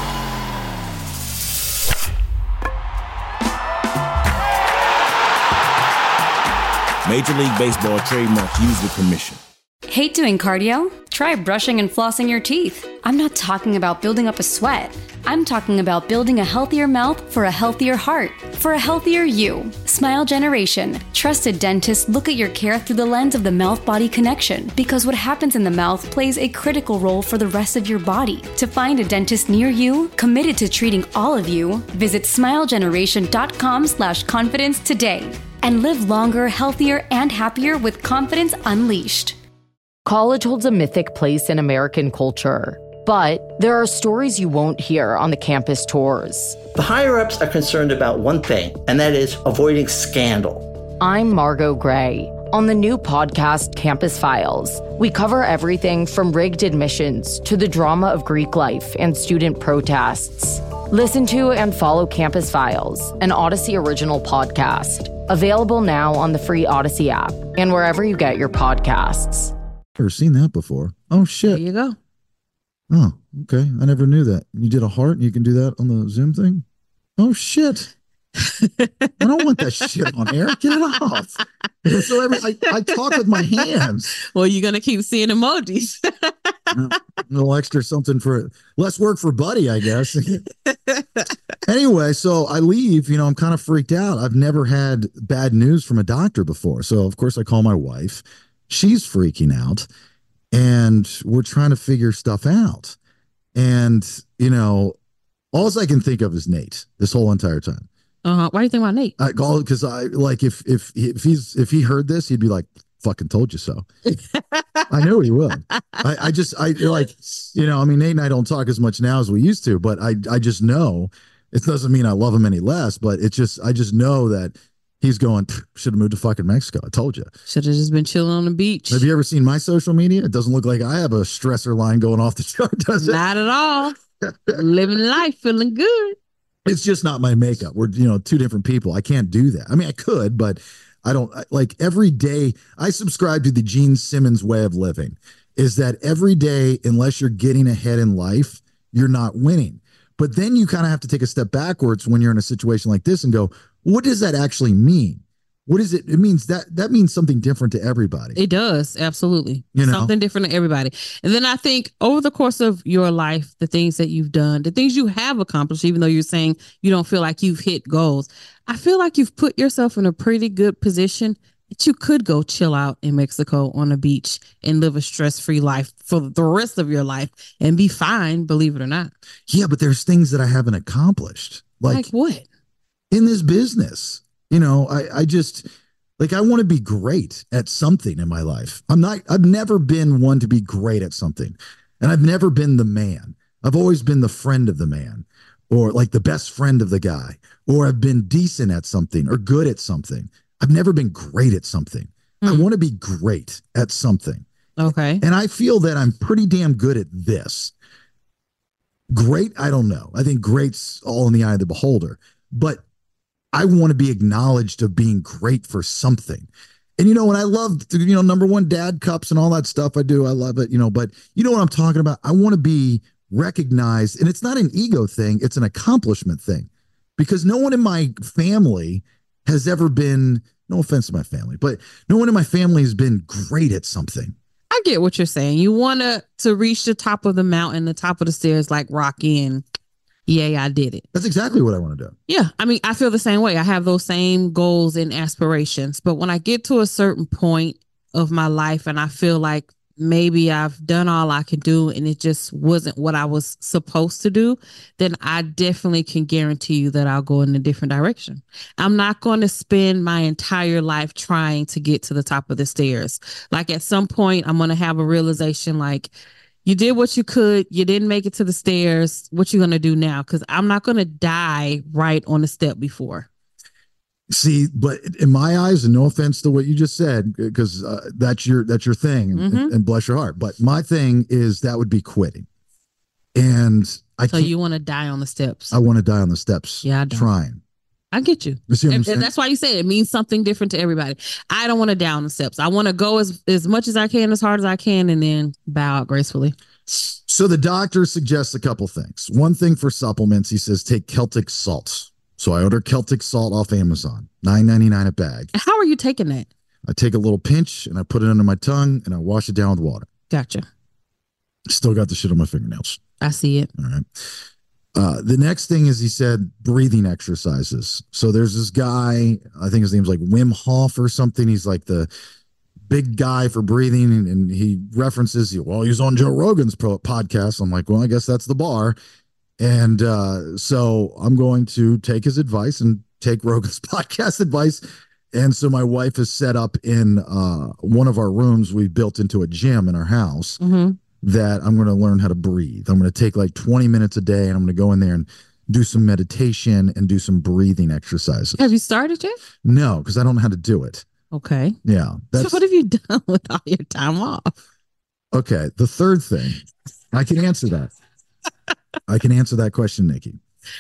Major League Baseball trademarks used with permission. Hate doing cardio? Try brushing and flossing your teeth. I'm not talking about building up a sweat. I'm talking about building a healthier mouth for a healthier heart, for a healthier you. Smile Generation. Trusted dentists look at your care through the lens of the mouth-body connection because what happens in the mouth plays a critical role for the rest of your body. To find a dentist near you, committed to treating all of you, visit smile generation dot com slash confidence today and live longer, healthier, and happier with confidence unleashed. College holds a mythic place in American culture, but there are stories you won't hear on the campus tours. The higher-ups are concerned about one thing, and that is avoiding scandal. I'm Margot Gray. On the new podcast, Campus Files, we cover everything from rigged admissions to the drama of Greek life and student protests. Listen to and follow Campus Files, an Odyssey original podcast. Available now on the free Odyssey app and wherever you get your podcasts. Never seen that before. Oh, shit. There you go. Oh, okay. I never knew that. You did a heart and you can do that on the Zoom thing? Oh, shit. I don't want that shit on air. Get it off. So every, I, I talk with my hands. Well, you're going to keep seeing emojis. A little extra something for less work for Buddy, I guess. Anyway, so I leave. You know, I'm kind of freaked out. I've never had bad news from a doctor before. So, of course, I call my wife. She's freaking out. And we're trying to figure stuff out. And, you know, all I can think of is Nate this whole entire time. Uh-huh. Why do you think about Nate? I call it because I like if if if he's if he heard this, he'd be like, "Fucking told you so." I know he would. I, I just I like you know I mean Nate and I don't talk as much now as we used to, but I I just know it doesn't mean I love him any less, but it's just I just know that he's going should have moved to fucking Mexico. I told you. Should have just been chilling on the beach. Have you ever seen my social media? It doesn't look like I have a stressor line going off the chart, does it? Not at all. Living life, feeling good. It's just not my makeup. We're, you know, two different people. I can't do that. I mean, I could, but I don't like every day. I subscribe to the Gene Simmons way of living is that every day, unless you're getting ahead in life, you're not winning. But then you kind of have to take a step backwards when you're in a situation like this and go, what does that actually mean? What is it? It means that that means something different to everybody. It does. Absolutely. You know? Something different to everybody. And then I think over the course of your life, the things that you've done, the things you have accomplished, even though you're saying you don't feel like you've hit goals, I feel like you've put yourself in a pretty good position that you could go chill out in Mexico on a beach and live a stress-free life for the rest of your life and be fine, believe it or not. Yeah, but there's things that I haven't accomplished. Like, like what? In this business. You know, I, I just like I want to be great at something in my life. I'm not I've never been one to be great at something. And I've never been the man. I've always been the friend of the man or like the best friend of the guy, or I've been decent at something or good at something. I've never been great at something. Mm. I want to be great at something. Okay. And I feel that I'm pretty damn good at this. Great, I don't know. I think great's all in the eye of the beholder. But I want to be acknowledged of being great for something. And, you know, and I love, you know, number one dad cups and all that stuff. I do. I love it, you know, but you know what I'm talking about? I want to be recognized. And it's not an ego thing. It's an accomplishment thing, because no one in my family has ever been, no offense to my family, but no one in my family has been great at something. I get what you're saying. You want to to reach the top of the mountain, the top of the stairs like Rocky, and yay, I did it. That's exactly what I want to do. Yeah. I mean, I feel the same way. I have those same goals and aspirations. But when I get to a certain point of my life and I feel like maybe I've done all I can do and it just wasn't what I was supposed to do, then I definitely can guarantee you that I'll go in a different direction. I'm not going to spend my entire life trying to get to the top of the stairs. Like at some point, I'm going to have a realization like, you did what you could. You didn't make it to the stairs. What you going to do now? Because I'm not going to die right on the step before. See, but in my eyes, and no offense to what you just said, because uh, that's your that's your thing, mm-hmm. and, and bless your heart. But my thing is that would be quitting. And I so you want to die on the steps. I want to die on the steps. Yeah, I don't. Trying. I get you. you see what and, I'm and that's why you say it means something different to everybody. I don't want to die on the steps. I want to go as, as much as I can, as hard as I can, and then bow out gracefully. So the doctor suggests a couple things. One thing for supplements, he says, take Celtic salt. So I order Celtic salt off Amazon, nine ninety-nine a bag. How are you taking that? I take a little pinch and I put it under my tongue and I wash it down with water. Gotcha. Still got the shit on my fingernails. I see it. All right. Uh, the next thing is he said breathing exercises. So there's this guy, I think his name's like Wim Hof or something. He's like the big guy for breathing. And, and he references, well, he's on Joe Rogan's pro podcast. I'm like, well, I guess that's the bar. And uh, so I'm going to take his advice and take Rogan's podcast advice. And so my wife is set up in uh, one of our rooms we built into a gym in our house mm-hmm. that I'm going to learn how to breathe. I'm going to take like twenty minutes a day and I'm going to go in there and do some meditation and do some breathing exercises. Have you started yet? No, because I don't know how to do it. Okay. Yeah. That's... So what have you done with all your time off? Okay. The third thing, I can answer that. I can answer that question, Nikki.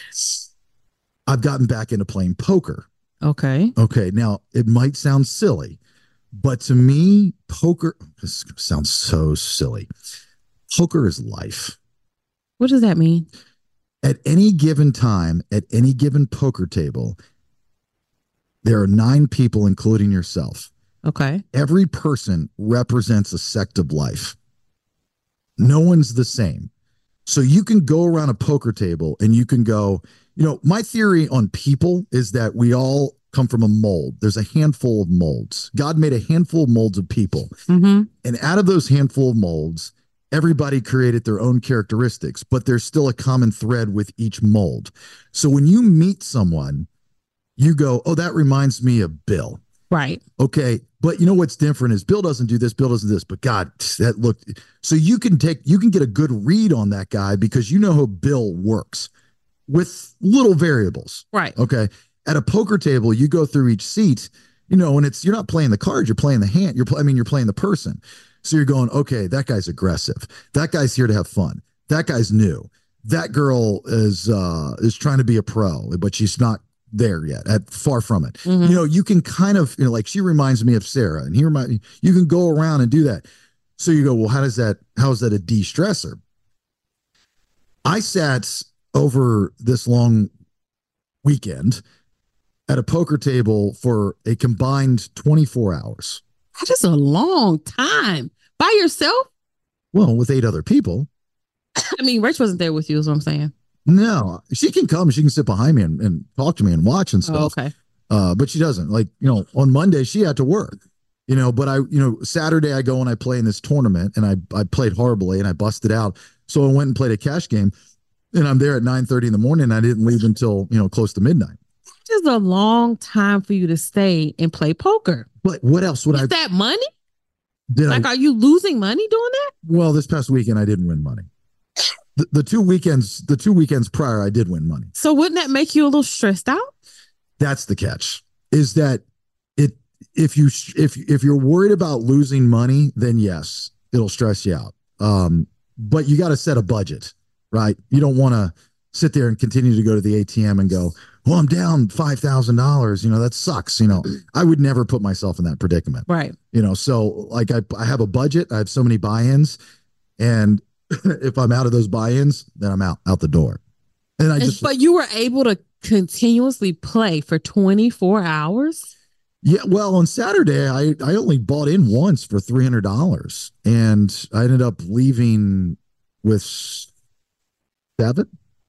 I've gotten back into playing poker. Okay. Okay. Now, it might sound silly, but to me, poker, this sounds so silly. Poker is life. What does that mean? At any given time, at any given poker table, there are nine people, including yourself. Okay. Every person represents a sect of life. No one's the same. So you can go around a poker table and you can go, you know, my theory on people is that we all come from a mold. There's a handful of molds. God made a handful of molds of people. Mm-hmm. And out of those handful of molds, everybody created their own characteristics, but there's still a common thread with each mold. So when you meet someone, you go, oh, that reminds me of Bill. Right. Okay. But you know what's different is Bill doesn't do this, Bill doesn't do this, but God, that looked, so you can take, you can get a good read on that guy because you know how Bill works with little variables. Right. Okay. At a poker table, you go through each seat, you know, and it's, you're not playing the cards, you're playing the hand. You're, I mean, you're playing the person. So you're going, okay, that guy's aggressive. That guy's here to have fun. That guy's new. That girl is, uh, is trying to be a pro, but she's not there yet, at far from it. Mm-hmm. You know, you can kind of, you know, like she reminds me of Sarah, and he reminds me, you can go around and do that. So you go, well, how does that, how is that a de-stressor? I sat over this long weekend at a poker table for a combined twenty-four hours. That is a long time. By yourself? Well, with eight other people. I mean, Rach wasn't there with you, is what I'm saying. No, she can come. She can sit behind me and, and talk to me and watch and stuff. Oh, okay. Uh, but she doesn't. Like, you know, on Monday, she had to work. You know, but I, you know, Saturday I go and I play in this tournament and I, I played horribly and I busted out. So I went and played a cash game and I'm there at nine thirty in the morning and I didn't leave until, you know, close to midnight. This is a long time for you to stay and play poker. But what else would is I? Is that money? Did like, I, are you losing money doing that? Well, this past weekend I didn't win money. The, the two weekends, the two weekends prior, I did win money. So wouldn't that make you a little stressed out? That's the catch. Is that it? If you if if you're worried about losing money, then yes, it'll stress you out. Um, but you got to set a budget, right? You don't want to sit there and continue to go to the A T M and go, well, I'm down five thousand dollars. You know, that sucks. You know, I would never put myself in that predicament. Right. You know, so like I, I have a budget. I have so many buy-ins. And if I'm out of those buy-ins, then I'm out, out the door. And I just, but you were able to continuously play for twenty-four hours. Yeah. Well, on Saturday, I, I only bought in once for three hundred dollars and I ended up leaving with seven.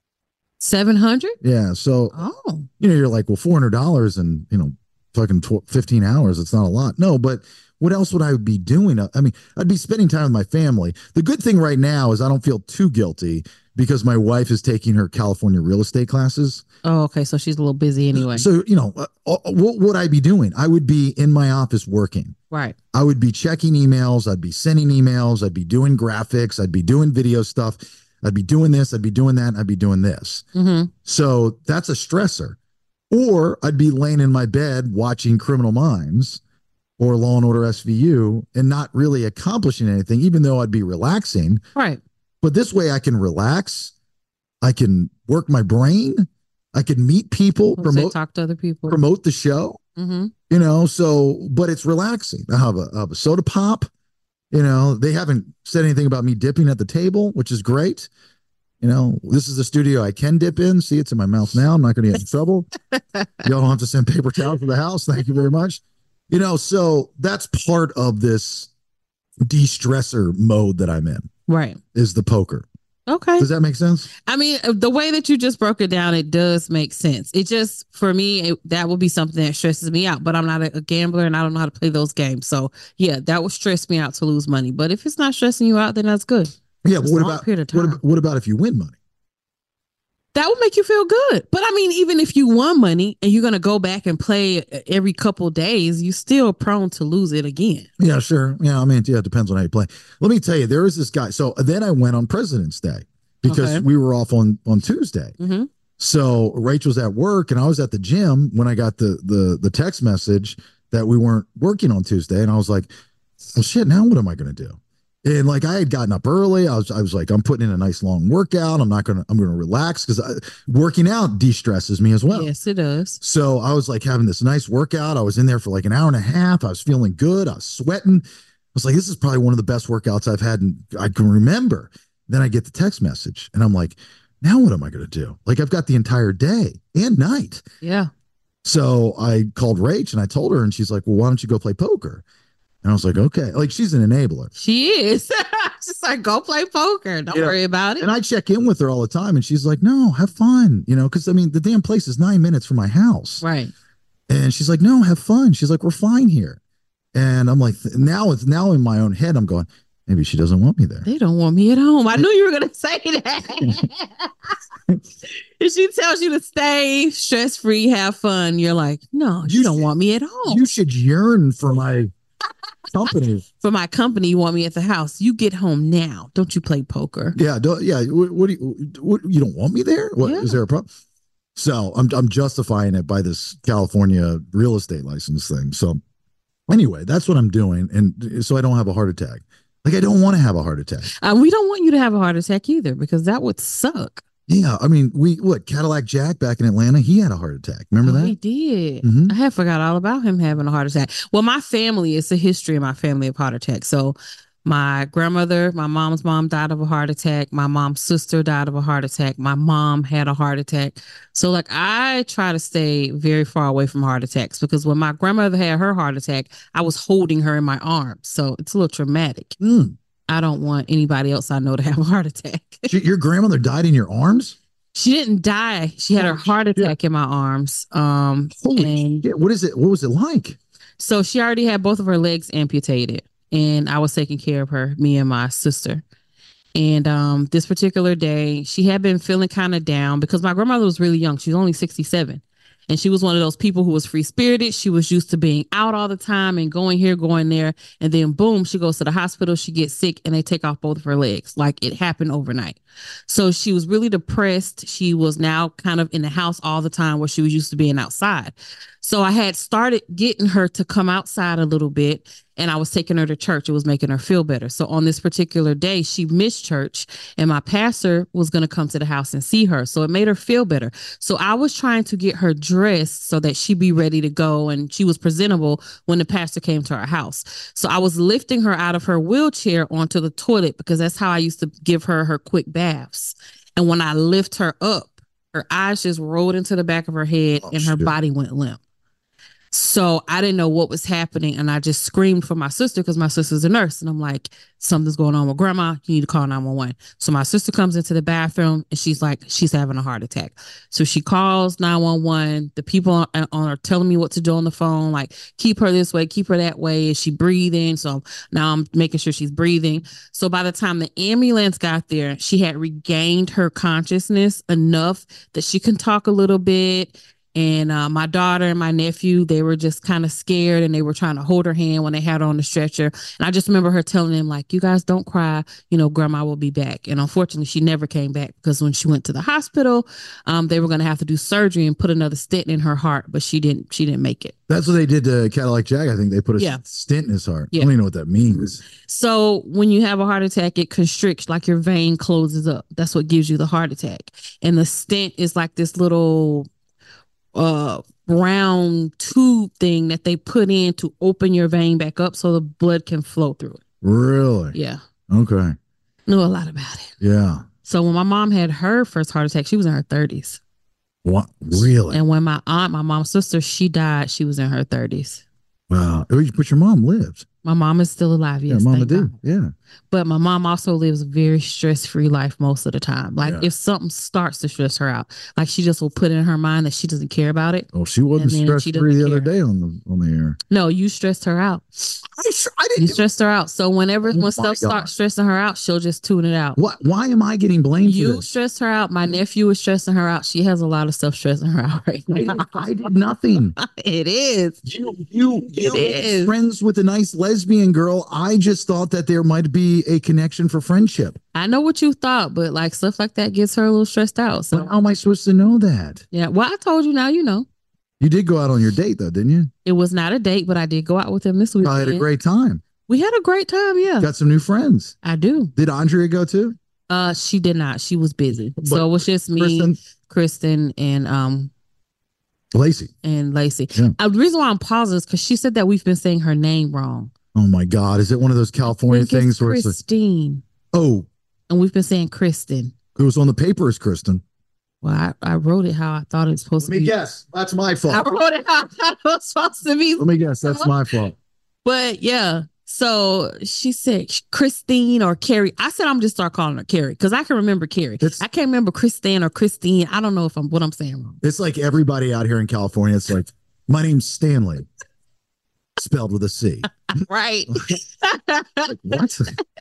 seven hundred? Yeah. So, oh, you know, you're like, well, four hundred dollars and, you know, fucking tw- fifteen hours. It's not a lot. No, but what else would I be doing? I mean, I'd be spending time with my family. The good thing right now is I don't feel too guilty because my wife is taking her California real estate classes. Oh, okay. So she's a little busy anyway. So, you know, uh, what would I be doing? I would be in my office working. Right. I would be checking emails. I'd be sending emails. I'd be doing graphics. I'd be doing video stuff. I'd be doing this. I'd be doing that. I'd be doing this. Mm-hmm. So that's a stressor. Or I'd be laying in my bed watching Criminal Minds or Law and Order S V U and not really accomplishing anything, even though I'd be relaxing. Right. But this way I can relax. I can work my brain. I can meet people, Let's promote, say talk to other people, promote the show, mm-hmm. you know, so, but it's relaxing. I have a, I have a soda pop, you know, they haven't said anything about me dipping at the table, which is great. You know, this is the studio I can dip in. See, it's in my mouth now. I'm not going to get in trouble. Y'all don't have to send paper towels to the house. Thank you very much. You know, so that's part of this de-stressor mode that I'm in. Right. Is the poker. Okay. Does that make sense? I mean, the way that you just broke it down, it does make sense. It just, for me, it, that would be something that stresses me out, but I'm not a, a gambler and I don't know how to play those games. So yeah, that would stress me out to lose money. But if it's not stressing you out, then that's good. Yeah. But what about, what about, what about if you win money? That would make you feel good. But I mean, even if you won money and you're going to go back and play every couple days, you're still prone to lose it again. Yeah, sure. Yeah, I mean, yeah, it depends on how you play. Let me tell you, there was this guy. So then I went on President's Day because Okay. we were off on, on Tuesday. Mm-hmm. So Rachel's at work and I was at the gym when I got the, the, the text message that we weren't working on Tuesday. And I was like, well, shit, now what am I going to do? And like I had gotten up early. I was I was like, I'm putting in a nice long workout. I'm not gonna I'm gonna relax because working out de-stresses me as well. Yes, it does. So I was like having this nice workout. I was in there for like an hour and a half. I was feeling good. I was sweating. I was like, this is probably one of the best workouts I've had and I can remember. Then I get the text message and I'm like, now what am I gonna do? Like I've got the entire day and night. Yeah. So I called Rach and I told her and she's like, well, why don't you go play poker? And I was like, okay, like she's an enabler. She is. Just like, go play poker. Don't You know, worry about it. And I check in with her all the time. And she's like, no, have fun. You know, because I mean, the damn place is nine minutes from my house. Right. And she's like, no, have fun. She's like, we're fine here. And I'm like, now it's now in my own head. I'm going, maybe she doesn't want me there. They don't want me at home. I knew you were going to say that. If she tells you to stay stress free, have fun, you're like, no, you, don't want me at home. You should yearn for my company. For my company, you want me at the house. You get home now. Don't you play poker? Yeah. Don't, yeah. What, what do you, what, you don't want me there? What Yeah. is there a problem? So I'm, I'm justifying it by this California real estate license thing. So anyway, that's what I'm doing. And so I don't have a heart attack. Like I don't want to have a heart attack. Uh, we don't want you to have a heart attack either because that would suck. Yeah. I mean, we, what, Cadillac Jack back in Atlanta, he had a heart attack. Remember Oh, that? he did. Mhm. I had forgot all about him having a heart attack. Well, my family, it's a history of my family of heart attacks. So my grandmother, my mom's mom died of a heart attack. My mom's sister died of a heart attack. My mom had a heart attack. So like I try to stay very far away from heart attacks because when my grandmother had her heart attack, I was holding her in my arms. So it's a little traumatic. Mm. I don't want anybody else I know to have a heart attack. Your grandmother died in your arms? She didn't die. She had her heart attack in my arms. Um, Holy and shit. What is it? What was it like? So she already had both of her legs amputated, and I was taking care of her, me and my sister. And um, this particular day, she had been feeling kind of down because my grandmother was really young. She was only sixty-seven. And she was one of those people who was free spirited. She was used to being out all the time and going here, going there. And then boom, she goes to the hospital. She gets sick and they take off both of her legs. Like it happened overnight. So she was really depressed. She was now kind of in the house all the time where she was used to being outside. So I had started getting her to come outside a little bit. and I was taking her to church. It was making her feel better. So on this particular day, she missed church, and my pastor was going to come to the house and see her. So it made her feel better. So I was trying to get her dressed so that she'd be ready to go, and she was presentable when the pastor came to our house. So I was lifting her out of her wheelchair onto the toilet because that's how I used to give her her quick baths. And when I lift her up, her eyes just rolled into the back of her head oh, and her shit. body went limp. So I didn't know what was happening. And I just screamed for my sister because my sister's a nurse. And I'm like, something's going on with grandma. You need to call nine one one. So my sister comes into the bathroom and she's like, she's having a heart attack. So she calls nine one one. The people on, on are telling me what to do on the phone. Like, keep her this way, keep her that way. Is she breathing? So now I'm making sure she's breathing. So by the time the ambulance got there, she had regained her consciousness enough that she can talk a little bit. And uh, my daughter and my nephew, they were just kind of scared and they were trying to hold her hand when they had her on the stretcher. And I just remember her telling them, like, you guys don't cry, you know, grandma will be back. And unfortunately, she never came back because when she went to the hospital, um, they were going to have to do surgery and put another stent in her heart, but she didn't, she didn't make it. That's what they did to Cadillac Jack. I think they put a yeah. stent in his heart. Yeah. I don't even know what that means. So when you have a heart attack, it constricts, like your vein closes up. That's what gives you the heart attack. And the stent is like this little uh round tube thing that they put in to open your vein back up so the blood can flow through it. Really? Yeah. Okay. Know a lot about it. Yeah. So when my mom had her first heart attack, she was in her thirties. What? Really? And when my aunt, my mom's sister, she died, she was in her thirties. Wow. But your mom lived. My mom is still alive. Yes, yeah, mama did. Yeah. But my mom also lives a very stress-free life most of the time. Like yeah. if something starts to stress her out, like she just will put in her mind that she doesn't care about it. Oh, she wasn't stress-free the care. other day on the on the air. No, you stressed her out. I, I didn't. You stressed her out. So whenever oh when stuff God. starts stressing her out, she'll just tune it out. What? Why am I getting blamed you for this? stressed her out. My nephew is stressing her out. She has a lot of stuff stressing her out right now. I did, I did nothing. It is. You you you it is. friends with a nice lesbian girl. I just thought that there might be a connection for friendship. I know what you thought, but like stuff like that gets her a little stressed out. So well, how am I supposed to know that? Yeah, well, I told you. Now you know. You did go out on your date though, didn't you? It was not a date, but I did go out with him this week. I had a great time. We had a great time. Yeah, got some new friends. I do. Did Andrea go too? Uh, she did not. She was busy, but so it was just me, Kristen, Kristen and um. Lacey. And Lacey. Yeah. Uh, the reason why I'm pausing is because she said that we've been saying her name wrong. Oh my God. Is it one of those California things where it's Christine? Like, oh. And we've been saying Kristen. It was on the paper as Kristen. Well, I, I wrote it how I thought it was supposed Let to be. Let me guess. That's my fault. I wrote it how I thought it was supposed to be. Let me guess. That's my fault. But yeah. So she said Christine or Carrie. I said I'm just start calling her Carrie because I can remember Carrie. It's, I can't remember Christine or Christine. I don't know if I'm what I'm saying wrong. It's like everybody out here in California. It's like, my name's Stanley, spelled with a C. Right. Like, what?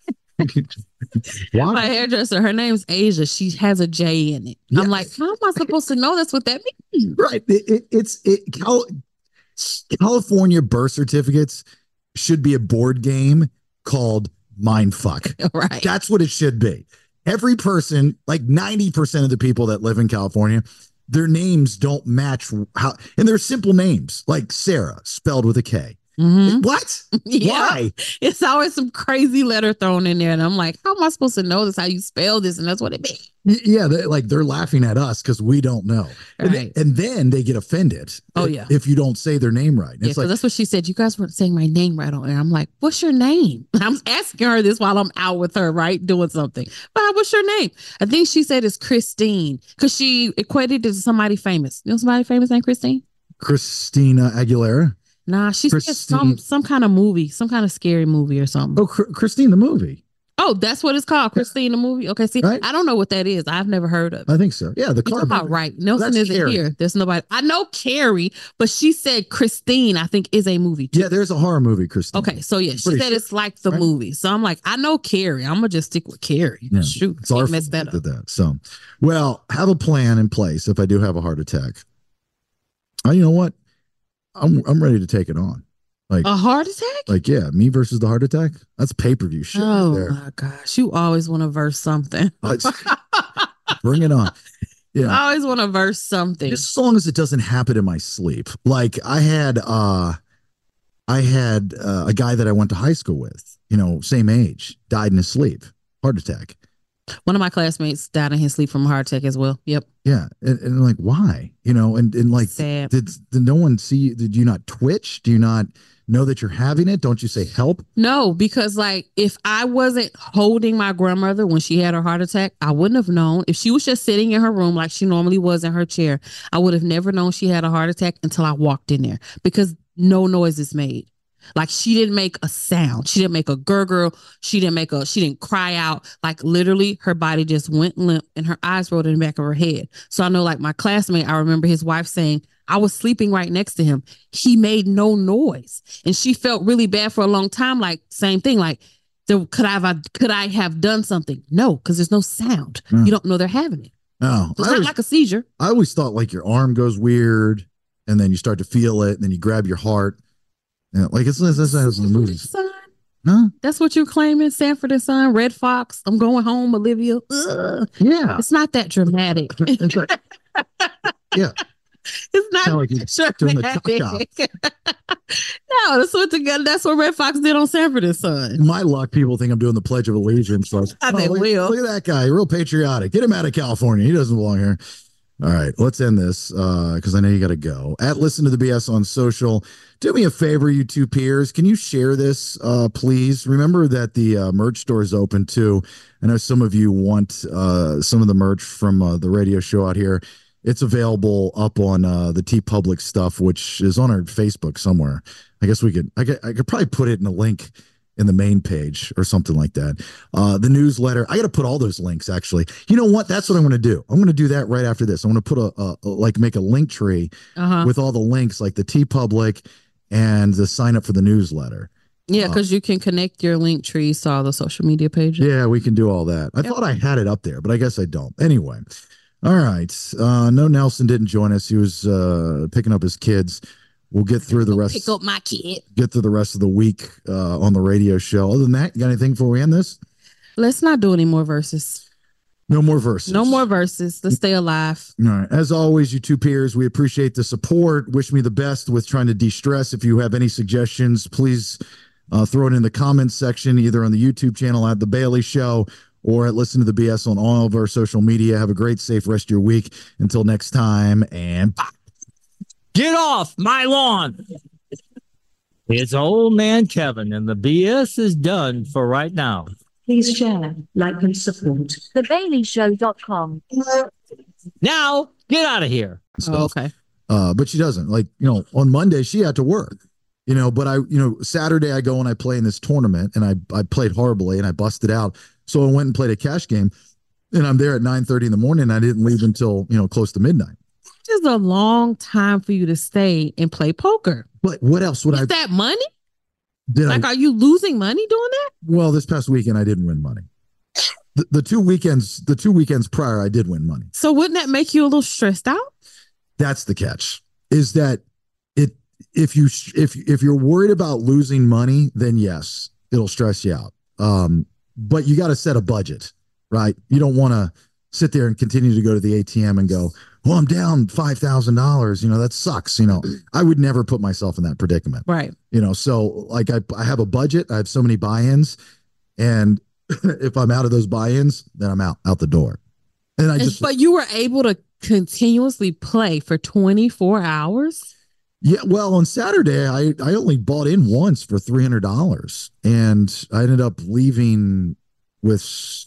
Why? My hairdresser, her name's Asia. She has a J in it. Yeah. I'm like, how am I supposed to know that's what that means? Right. It, it, it's it, Cal- California birth certificates should be a board game called Mindfuck. Right. That's what it should be. Every person, like ninety percent of the people that live in California, their names don't match how, and they're simple names like Sarah spelled with a K. Mm-hmm. What? Yeah. Why? It's always some crazy letter thrown in there. And I'm like, how am I supposed to know this? How you spell this? And that's what it means. Yeah. They, like they're laughing at us because we don't know. Right. And, then, and then they get offended. Oh, if, yeah. If you don't say their name right. Yeah, it's like, that's what she said. You guys weren't saying my name right on air. I'm like, what's your name? I'm asking her this while I'm out with her, right? Doing something. But what's your name? I think she said it's Christine because she equated it to somebody famous. You know somebody famous named Christine? Christina Aguilera. Nah, she said some some kind of movie, some kind of scary movie or something. Oh, Cr- Christine the movie. Oh, that's what it's called, Christine the movie. Okay, see, right? I don't know what that is. I've never heard of it. I think so. Yeah, the car. About right. Nelson that's isn't Carrie. Here. There's nobody. I know Carrie, but she said Christine, I think, is a movie too. Yeah, there's a horror movie, Christine. Okay, so yeah, she said sure. It's like the right? movie. So I'm like, I know Carrie. I'm gonna just stick with Carrie. Yeah. Shoot, it's our mess that up. That. So, well, have a plan in place if I do have a heart attack. Oh, you know what? I'm I'm ready to take it on. Like a heart attack? Like, yeah, me versus the heart attack. That's pay-per-view shit. Oh right there. My gosh. You always want to verse something. Bring it on. Yeah. I always want to verse something. Just as long as it doesn't happen in my sleep. Like I had uh I had uh, a guy that I went to high school with, you know, same age, died in his sleep, heart attack. One of my classmates died in his sleep from a heart attack as well. Yep. Yeah. And, and like, why? You know, and, and like, Sad. did, did no one see you? Did you not twitch? Do you not know that you're having it? Don't you say help? No, because like if I wasn't holding my grandmother when she had her heart attack, I wouldn't have known. If she was just sitting in her room like she normally was in her chair, I would have never known she had a heart attack until I walked in there because no noise is made. Like she didn't make a sound. She didn't make a gurgle. She didn't make a, she didn't cry out. Like literally her body just went limp and her eyes rolled in the back of her head. So I know like my classmate, I remember his wife saying, I was sleeping right next to him. He made no noise. And she felt really bad for a long time. Like same thing. Like so could I have, could I have done something? No, because there's no sound. Mm. You don't know they're having it. Oh, so it's not was, like a seizure. I always thought like your arm goes weird and then you start to feel it and then you grab your heart. Yeah, like it's this is in the movies. Huh? That's what you're claiming, Sanford and Son, Red Fox. I'm going home, Olivia. Ugh. Yeah, it's not that dramatic. It's like, yeah, it's not like dramatic. No, that's what the, that's what Red Fox did on Sanford and Son. My luck, people think I'm doing the Pledge of Allegiance. So I, was, I oh, think look, will. Look at that guy, real patriotic. Get him out of California. He doesn't belong here. All right, let's end this because uh, I know you got to go. At Listen to the B S on social. Do me a favor, you two peers. Can you share this, uh, please? Remember that the uh, merch store is open too. I know some of you want uh, some of the merch from uh, the radio show out here. It's available up on uh, the TeePublic stuff, which is on our Facebook somewhere. I guess we could. I could, I could probably put it in a link in the main page or something like that. Uh, the newsletter, I got to put all those links actually. You know what? That's what I'm going to do. I'm going to do that right after this. I'm going to put a, a, a like make a link tree uh-huh. with all the links like the TeePublic and the sign up for the newsletter. Yeah, because uh, you can connect your link trees to all the social media pages. Yeah, we can do all that. I yep. thought I had it up there, but I guess I don't. Anyway. All right. Uh, no, Nelson didn't join us. He was uh, picking up his kids. We'll get through the rest. Pick up my kid. Get through the rest of the week uh, on the radio show. Other than that, you got anything before we end this? Let's not do any more verses. No more verses. No more verses. Let's stay alive. All right. As always, you two peers, we appreciate the support. Wish me the best with trying to de-stress. If you have any suggestions, please uh, throw it in the comments section, either on the YouTube channel at The Bailey Show or at Listen to the B S on all of our social media. Have a great, safe rest of your week. Until next time, and bye. Get off my lawn. It's old man Kevin, and the B S is done for right now. Please share, like, and support. the bailey show dot com. Now, get out of here. Oh, okay. Uh, but she doesn't. Like, you know, on Monday, she had to work. You know, but I, you know, Saturday I go and I play in this tournament, and I, I played horribly, and I busted out. So I went and played a cash game, and I'm there at nine thirty in the morning, and I didn't leave until, you know, close to midnight. This is a long time for you to stay and play poker. But what else would is I? Is that money? Did like, I, are you losing money doing that? Well, this past weekend I didn't win money. The, the two weekends, the two weekends prior, I did win money. So wouldn't that make you a little stressed out? That's the catch. Is that it? If you if if you're worried about losing money, then yes, it'll stress you out. Um, but you got to set a budget, right? You don't want to sit there and continue to go to the A T M and go, well, I'm down five thousand dollars. You know, that sucks. You know, I would never put myself in that predicament. Right. You know, so like I, I have a budget. I have so many buy-ins. And if I'm out of those buy-ins, then I'm out, out the door. And I just. But you were able to continuously play for twenty-four hours? Yeah. Well, on Saturday, I, I only bought in once for three hundred dollars. And I ended up leaving with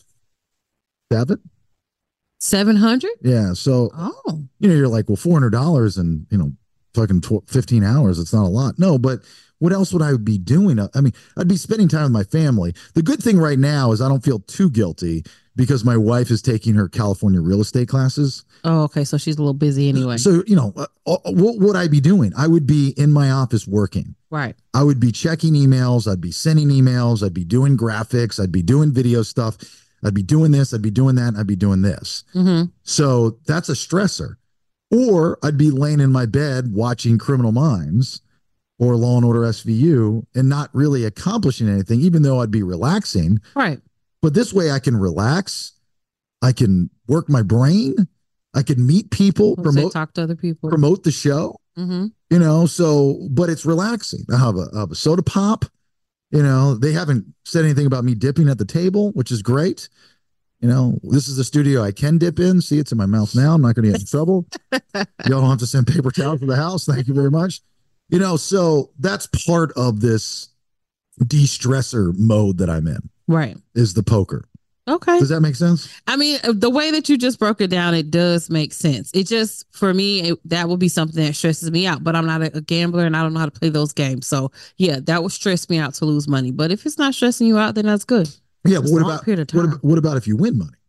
seven. seven hundred? Yeah. So, oh, you know, you're like, well, four hundred dollars and, you know, fucking fifteen hours. It's not a lot. No, but what else would I be doing? I mean, I'd be spending time with my family. The good thing right now is I don't feel too guilty because my wife is taking her California real estate classes. Oh, okay. So she's a little busy anyway. So, you know, uh, what would I be doing? I would be in my office working. Right. I would be checking emails. I'd be sending emails. I'd be doing graphics. I'd be doing video stuff. I'd be doing this, I'd be doing that, I'd be doing this. Mm-hmm. So that's a stressor. Or I'd be laying in my bed watching Criminal Minds or Law and Order S V U and not really accomplishing anything, even though I'd be relaxing. Right. But this way I can relax. I can work my brain. I can meet people, Let's promote, say, talk to other people, promote the show. Mm-hmm. You know, so, but it's relaxing. I have a, I have a soda pop. You know, they haven't said anything about me dipping at the table, which is great. You know, this is a studio I can dip in. See, it's in my mouth now. I'm not going to get in trouble. Y'all don't have to send paper towels for the house. Thank you very much. You know, so that's part of this de-stressor mode that I'm in. Right. Is the poker. Okay. Does that make sense? I mean, the way that you just broke it down, it does make sense. It just, for me, it, that would be something that stresses me out. But I'm not a, a gambler and I don't know how to play those games. So, yeah, that would stress me out to lose money. But if it's not stressing you out, then that's good. Yeah, but what about, what about what about if you win money?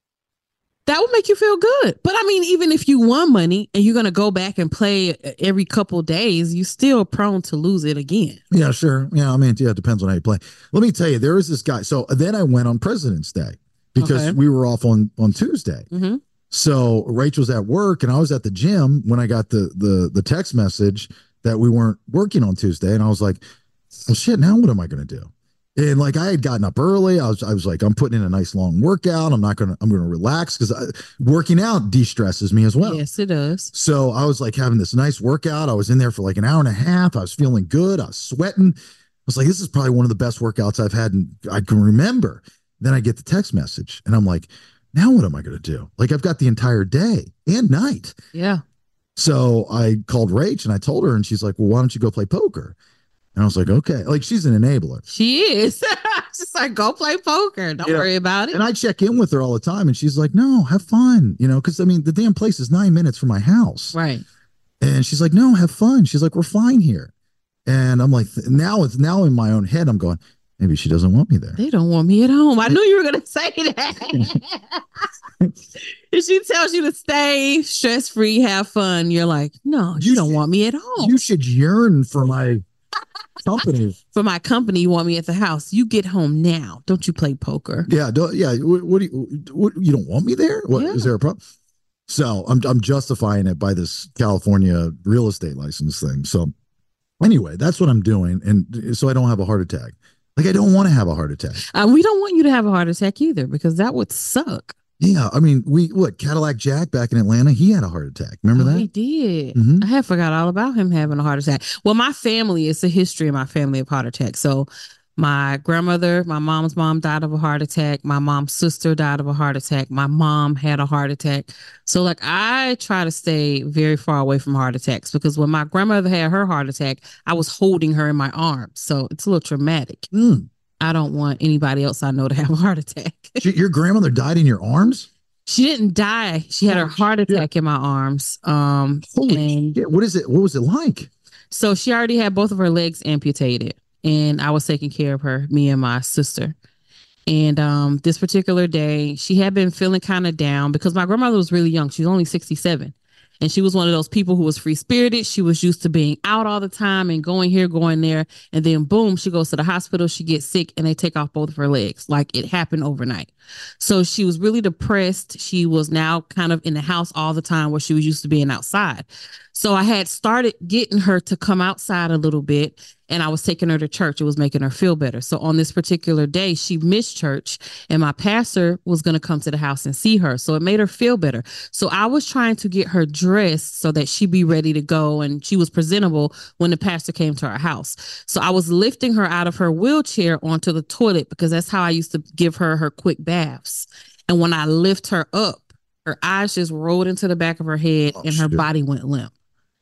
That would make you feel good. But I mean, even if you won money and you're going to go back and play every couple of days, you're still prone to lose it again. Yeah, sure. Yeah, I mean, yeah, it depends on how you play. Let me tell you, there was this guy. So then I went on President's Day because okay. we were off on, on Tuesday. Mm-hmm. So Rachel's at work and I was at the gym when I got the, the, the text message that we weren't working on Tuesday. And I was like, well, shit, now what am I going to do? And like I had gotten up early. I was I was like, I'm putting in a nice long workout. I'm not gonna I'm gonna relax because working out de-stresses me as well. Yes, it does. So I was like having this nice workout. I was in there for like an hour and a half. I was feeling good. I was sweating. I was like, this is probably one of the best workouts I've had and I can remember. Then I get the text message and I'm like, now what am I gonna do? Like I've got the entire day and night. Yeah. So I called Rach and I told her and she's like, well, why don't you go play poker? And I was like, okay, like she's an enabler. She is. She's like, go play poker. Don't yeah. worry about it. And I check in with her all the time. And she's like, no, have fun. You know, because I mean, the damn place is nine minutes from my house. Right. And she's like, no, have fun. She's like, we're fine here. And I'm like, now it's now in my own head. I'm going, maybe she doesn't want me there. They don't want me at home. I knew you were going to say that. If she tells you to stay stress free, have fun, you're like, no, you, you don't should, want me at home. You should yearn for my company. For my company, you want me at the house. You get home now. Don't you play poker? Yeah, don't, yeah. What, what do you? What, you don't want me there? What yeah. is there a problem? So I'm I'm justifying it by this California real estate license thing. So anyway, that's what I'm doing, and so I don't have a heart attack. Like I don't want to have a heart attack. Uh, we don't want you to have a heart attack either, because that would suck. Yeah, I mean, we what Cadillac Jack back in Atlanta, he had a heart attack. Remember oh, that? He did. Mm-hmm. I had forgot all about him having a heart attack. Well, my family, it's a history of my family of heart attacks. So my grandmother, my mom's mom died of a heart attack. My mom's sister died of a heart attack. My mom had a heart attack. So like I try to stay very far away from heart attacks, because when my grandmother had her heart attack, I was holding her in my arms. So it's a little traumatic. Mm. I don't want anybody else I know to have a heart attack. Your grandmother died in your arms? She didn't die. She had her heart attack in my arms. Um, Holy and shit. What is it? What was it like? So she already had both of her legs amputated, and I was taking care of her, me and my sister. And um, this particular day, she had been feeling kind of down because my grandmother was really young. She was only sixty-seven. And she was one of those people who was free-spirited. She was used to being out all the time and going here, going there. And then boom, she goes to the hospital. She gets sick and they take off both of her legs. Like it happened overnight. So she was really depressed. She was now kind of in the house all the time where she was used to being outside. So I had started getting her to come outside a little bit, and I was taking her to church. It was making her feel better. So on this particular day, she missed church, and my pastor was going to come to the house and see her. So it made her feel better. So I was trying to get her dressed so that she'd be ready to go, and she was presentable when the pastor came to our house. So I was lifting her out of her wheelchair onto the toilet, because that's how I used to give her her quick baths. And when I lift her up, her eyes just rolled into the back of her head, oh, and her shit. body went limp.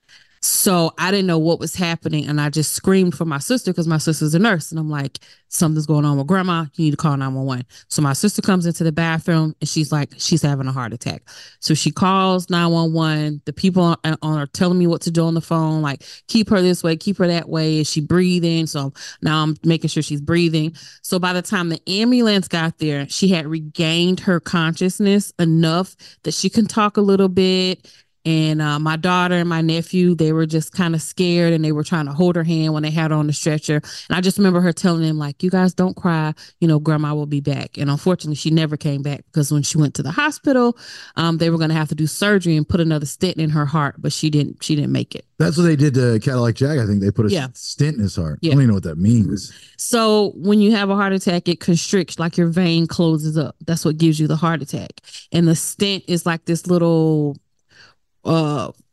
So I didn't know what was happening, and I just screamed for my sister, because my sister's a nurse, and I'm like, something's going on with grandma. You need to call nine one one. So my sister comes into the bathroom, and she's like, she's having a heart attack. So she calls nine one one. The people on, on are telling me what to do on the phone, like keep her this way, keep her that way. Is she breathing? So now I'm making sure she's breathing. So by the time the ambulance got there, she had regained her consciousness enough that she can talk a little bit. And uh, my daughter and my nephew, they were just kind of scared, and they were trying to hold her hand when they had her on the stretcher. And I just remember her telling them, like, you guys don't cry, you know, grandma will be back. And unfortunately, she never came back, because when she went to the hospital, um, they were going to have to do surgery and put another stent in her heart, but she didn't, she didn't make it. That's what they did to Cadillac Jack. I think they put a yeah. stent in his heart. Yeah. I don't even know what that means. So when you have a heart attack, it constricts, like your vein closes up. That's what gives you the heart attack. And the stent is like this little uh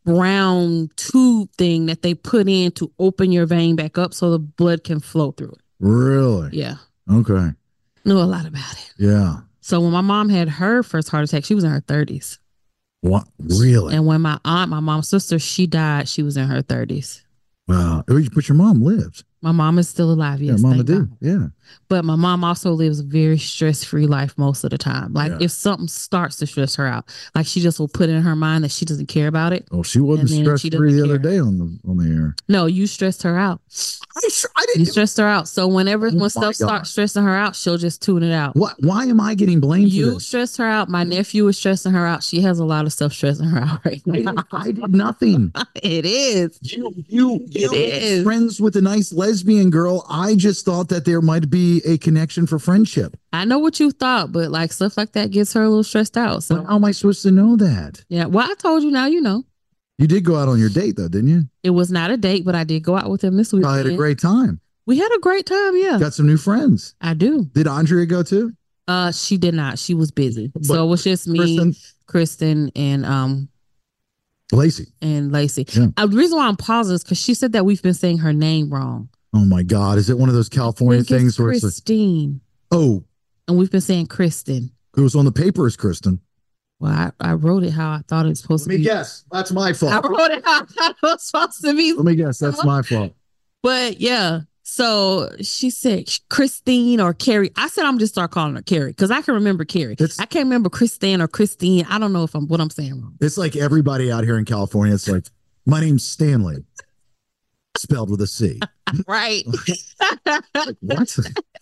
brown tube thing that they put in to open your vein back up so the blood can flow through it. Really? Yeah. Okay. Know a lot about it. Yeah. So when my mom had her first heart attack, she was in her thirties. What? Really? And when my aunt, my mom's sister, she died, she was in her thirties. Wow. But your mom lived. My mom is still alive. Yes, yeah, mama thank did. God. Yeah. But my mom also lives a very stress-free life most of the time. Like Yeah. if something starts to stress her out, like she just will put in her mind that she doesn't care about it. Oh, she wasn't and then stress she free the doesn't other care. day on the on the air. No, you stressed her out. I, I didn't. You stressed her out. So whenever Oh when my stuff God. starts stressing her out, she'll just tune it out. What? Why am I getting blamed for You this? stressed her out. My nephew is stressing her out. She has a lot of stuff stressing her out right I now. did, I did nothing. It is. You, you, you It is. friends with a nice lesbian girl. I just thought that there might be a connection for friendship. I know what you thought, but like stuff like that gets her a little stressed out. So How am I supposed to know that? yeah. Well, I told you now you know. You did go out on your date though, didn't you? It was not a date, but I did go out with him this week. I had a great time. We had a great time, yeah. Got some new friends. I do. Did Andrea go too? Uh she did not. She was busy. so it was just me, Kristen? Kristen, and um Lacey. and Lacey. Yeah. Uh, the reason why I'm pausing is because she said that we've been saying her name wrong. Oh my God. Is it one of those California I think things it's where it's like, Christine. oh, And we've been saying Kristen. it was on the paper as Kristen? Well, I, I wrote it how I thought it was supposed Let to me be. guess. That's my I fault. wrote it how I thought it was supposed to be. Let me guess. That's my fault. But yeah, so she said Christine or Carrie. I said I'm just start calling her Carrie because I can remember Carrie. It's- I can't remember Christine or Christine. I don't know if I'm what I'm saying wrong. It's like everybody out here in California. It's like, my name's Stanley, spelled with a C. Right. Like, what?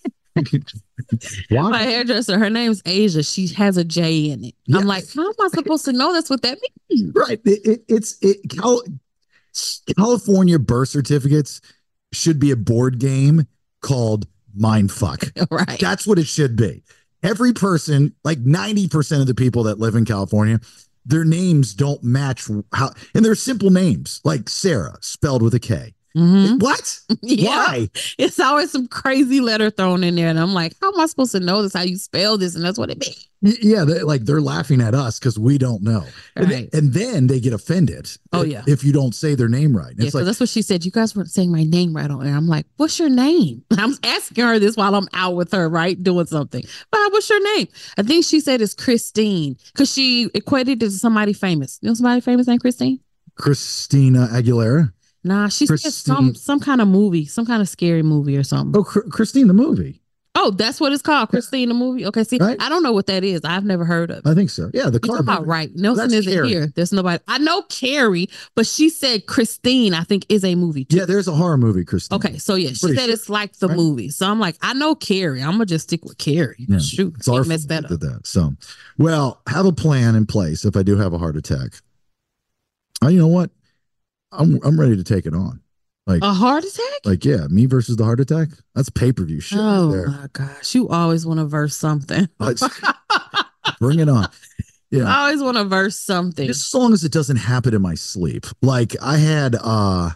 My Why? hairdresser, her name's Asia. She has a J in it. Yeah. I'm like, how am I supposed to know that's what that means? Right. It, it, it's it, Cal, California birth certificates should be a board game called Mindfuck. Right. That's what it should be. Every person, like ninety percent of the people that live in California, their names don't match how, and they're simple names like Sarah, spelled with a K. Mhm. What? Yeah. Why? It's always some crazy letter thrown in there. And I'm like, how am I supposed to know this? How you spell this? And that's what it means. Y- Yeah, they, like they're laughing at us because we don't know, and, Right. and then they get offended. Oh, if- yeah. if you don't say their name right. And Yeah, it's so like, that's what she said. You guys weren't saying my name right on air. I'm like, what's your name? I'm asking her this while I'm out with her, right? Doing something. But what's your name? I think she said it's Christine because she equated it to somebody famous. You know somebody famous named Christine? Christina Aguilera. Nah, she said some Christine. some kind of movie, some kind of scary movie or something. Oh, Chr- Christine the movie. Oh, that's what it's called, Christine the movie. Okay, see, Right. I don't know what that is. I've never heard of it. I think so. Yeah, the You car. talking about movie. right. Nelson That's isn't Carrie. here. There's nobody. I know Carrie, but she said Christine, I think, is a movie too. Yeah, there's a horror movie, Christine. Okay, so yeah, she Pretty said sure. it's like the Right. movie. So I'm like, I know Carrie. I'm gonna just stick with Carrie. Yeah, Shoot, it's our can't mess fault that we up. did that. So, well, have a plan in place if I do have a heart attack. Oh, you know what? I'm I'm ready to take it on. Like, A heart attack? like yeah, me versus the heart attack. That's pay per view shit. Oh right there. my gosh, you always want to verse something. Let's- Bring it on. Yeah. I always want to verse something. Just as long as it doesn't happen in my sleep. Like I had uh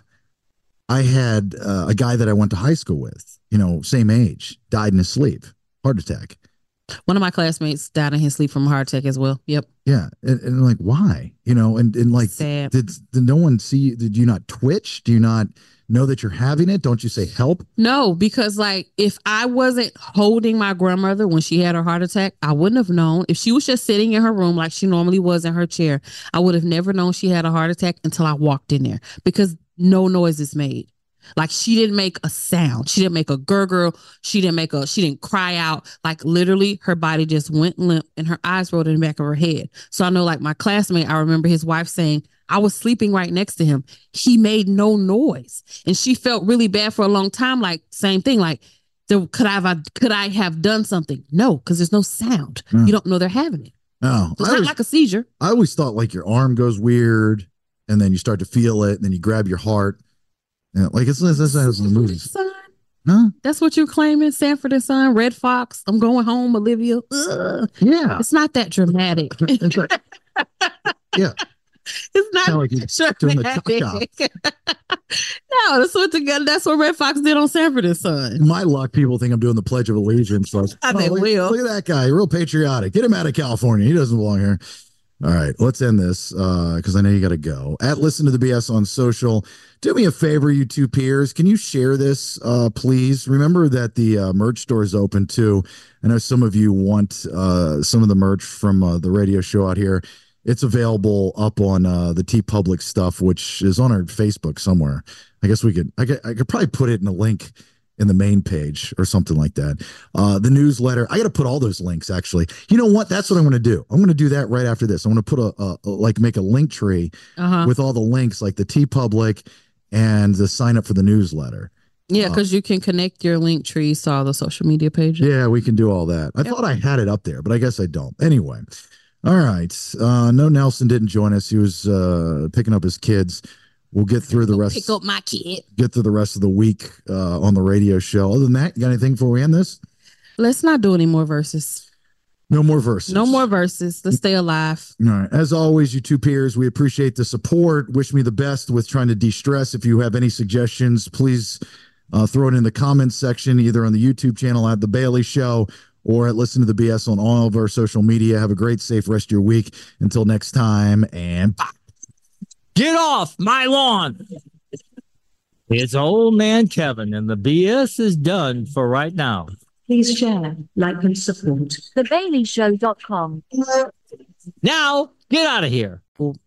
I had uh, a guy that I went to high school with, you know, same age, died in his sleep, heart attack. One of my classmates died in his sleep from a heart attack as well. Yep. Yeah. And, and like, why? You know, and, and like, Sad. did, did no one see you? Did you not twitch? Do you not know that you're having it? Don't you say help? No, because like if I wasn't holding my grandmother when she had her heart attack, I wouldn't have known. If she was just sitting in her room like she normally was in her chair, I would have never known she had a heart attack until I walked in there because no noise is made. Like she didn't make a sound. She didn't make a gurgle. She didn't make a, she didn't cry out. Like literally her body just went limp and her eyes rolled in the back of her head. So I know like my classmate, I remember his wife saying, I was sleeping right next to him. He made no noise. And she felt really bad for a long time. Like same thing. Like so could I have, could I have done something? No, because there's no sound. Mm. You don't know they're having it. Oh, So it's I not always, like a seizure. I always thought like your arm goes weird and then you start to feel it and then you grab your heart. And like it's this is in the movies. Son, Huh? that's what you're claiming, Sanford and Son, Red Fox. I'm going home, Olivia. Ugh. Yeah. It's not that dramatic. It's like, yeah. It's not Sound like you're doing the chop dramatic. No, that's what the, that's what Red Fox did on Sanford and Son. My luck, people think I'm doing the Pledge of Allegiance. Like, Ah, oh, they look, will. look at that guy, real patriotic. Get him out of California. He doesn't belong here. All right, let's end this because uh, I know you got to go. At Listen to the B S on social, do me a favor, you two peers. Can you share this, uh, please? Remember that the uh, merch store is open too. I know some of you want uh, some of the merch from uh, the radio show out here. It's available up on uh, the TeePublic stuff, which is on our Facebook somewhere. I guess we could. I could, I could probably put it in a link in the main page or something like that. Uh, the newsletter, I got to put all those links actually. You know what? That's what I'm going to do. I'm going to do that right after this. I'm going to put a, a, a like make a link tree uh-huh. with all the links, like the TeePublic and the sign up for the newsletter. Yeah, because uh, you can connect your link trees to all the social media pages. Yeah, we can do all that. I yep. thought I had it up there, but I guess I don't. Anyway, all right. Uh, no, Nelson didn't join us. He was uh, picking up his kids. We'll get through the rest. Pick up my kid. Get through the rest of the week uh, on the radio show. Other than that, you got anything before we end this? Let's not do any more verses. No more verses. No more verses. Let's stay alive. All right. As always, you two peers, we appreciate the support. Wish me the best with trying to de-stress. If you have any suggestions, please uh, throw it in the comments section, either on the YouTube channel at The Bailey Show or at Listen to the B S on all of our social media. Have a great, safe rest of your week. Until next time, and bye. Get off my lawn. It's old man Kevin, and the B S is done for right now. Please share, like, and support. the bailey show dot com. Now, get out of here.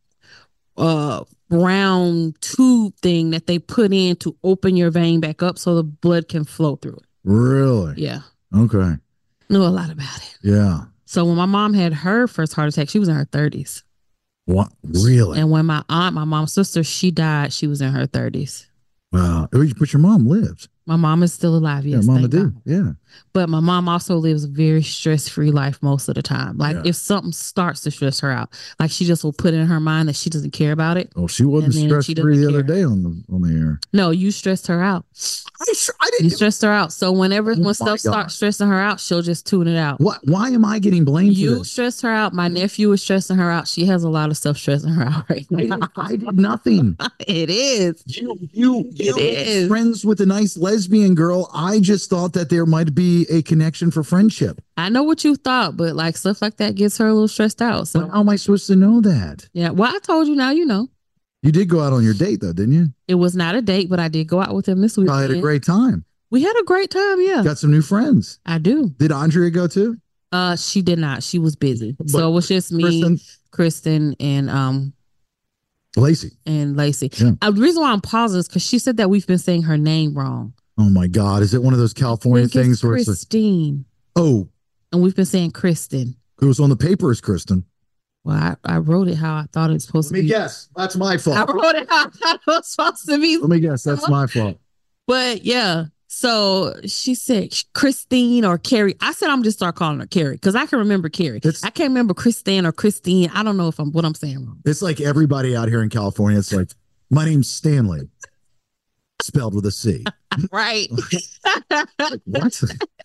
Uh, brown tube thing that they put in to open your vein back up so the blood can flow through it. Really? Yeah. Okay. Know a lot about it. Yeah. So when my mom had her first heart attack, she was in her thirties. What? Really? And when my aunt, my mom's sister, she died, she was in her thirties. Wow. But your mom lived. My mom is still alive. Yes, yeah, mama did. Yeah. But my mom also lives a very stress-free life most of the time. Like yeah. if something starts to stress her out, like she just will put in her mind that she doesn't care about it. Oh, she wasn't stress-free the other day on the on the air. No, you stressed her out. I, I didn't. You stressed her out. So whenever oh when stuff starts stressing her out, she'll just tune it out. What? Why am I getting blamed you for this? stressed her out. My nephew is stressing her out. She has a lot of stuff stressing her out right now. I, I did nothing. It is. You, you, you it is. Friends with a nice lesbian girl. I just thought that there might be a connection for friendship. I know what you thought, but like stuff like that gets her a little stressed out. So well, how am I supposed to know that? Yeah. Well, I told you. Now you know. You did go out on your date though, didn't you? It was not a date, but I did go out with him this week. I had a great time. We had a great time. Yeah. Got some new friends. I do. Did Andrea go too? Uh, she did not. She was busy. But so it was just me, Kristen, Kristen and um. Lacey. And Lacey. Yeah. Uh, the reason why I'm pausing is because she said that we've been saying her name wrong. Oh my God. Is it one of those California things where Christine? It's like, oh. And we've been saying Kristen. It was on the paper as Kristen. Well, I, I wrote it how I thought it was supposed Let to be. Let me guess. That's my fault. I wrote it how I thought it was supposed to be. Let me guess. That's my fault. But yeah. So she said Christine or Carrie. I said I'm just start calling her Carrie because I can remember Carrie. It's, I can't remember Christine or Christine. I don't know if I'm what I'm saying wrong. It's like everybody out here in California. It's like my name's Stanley, spelled with a C. Right. Like, what?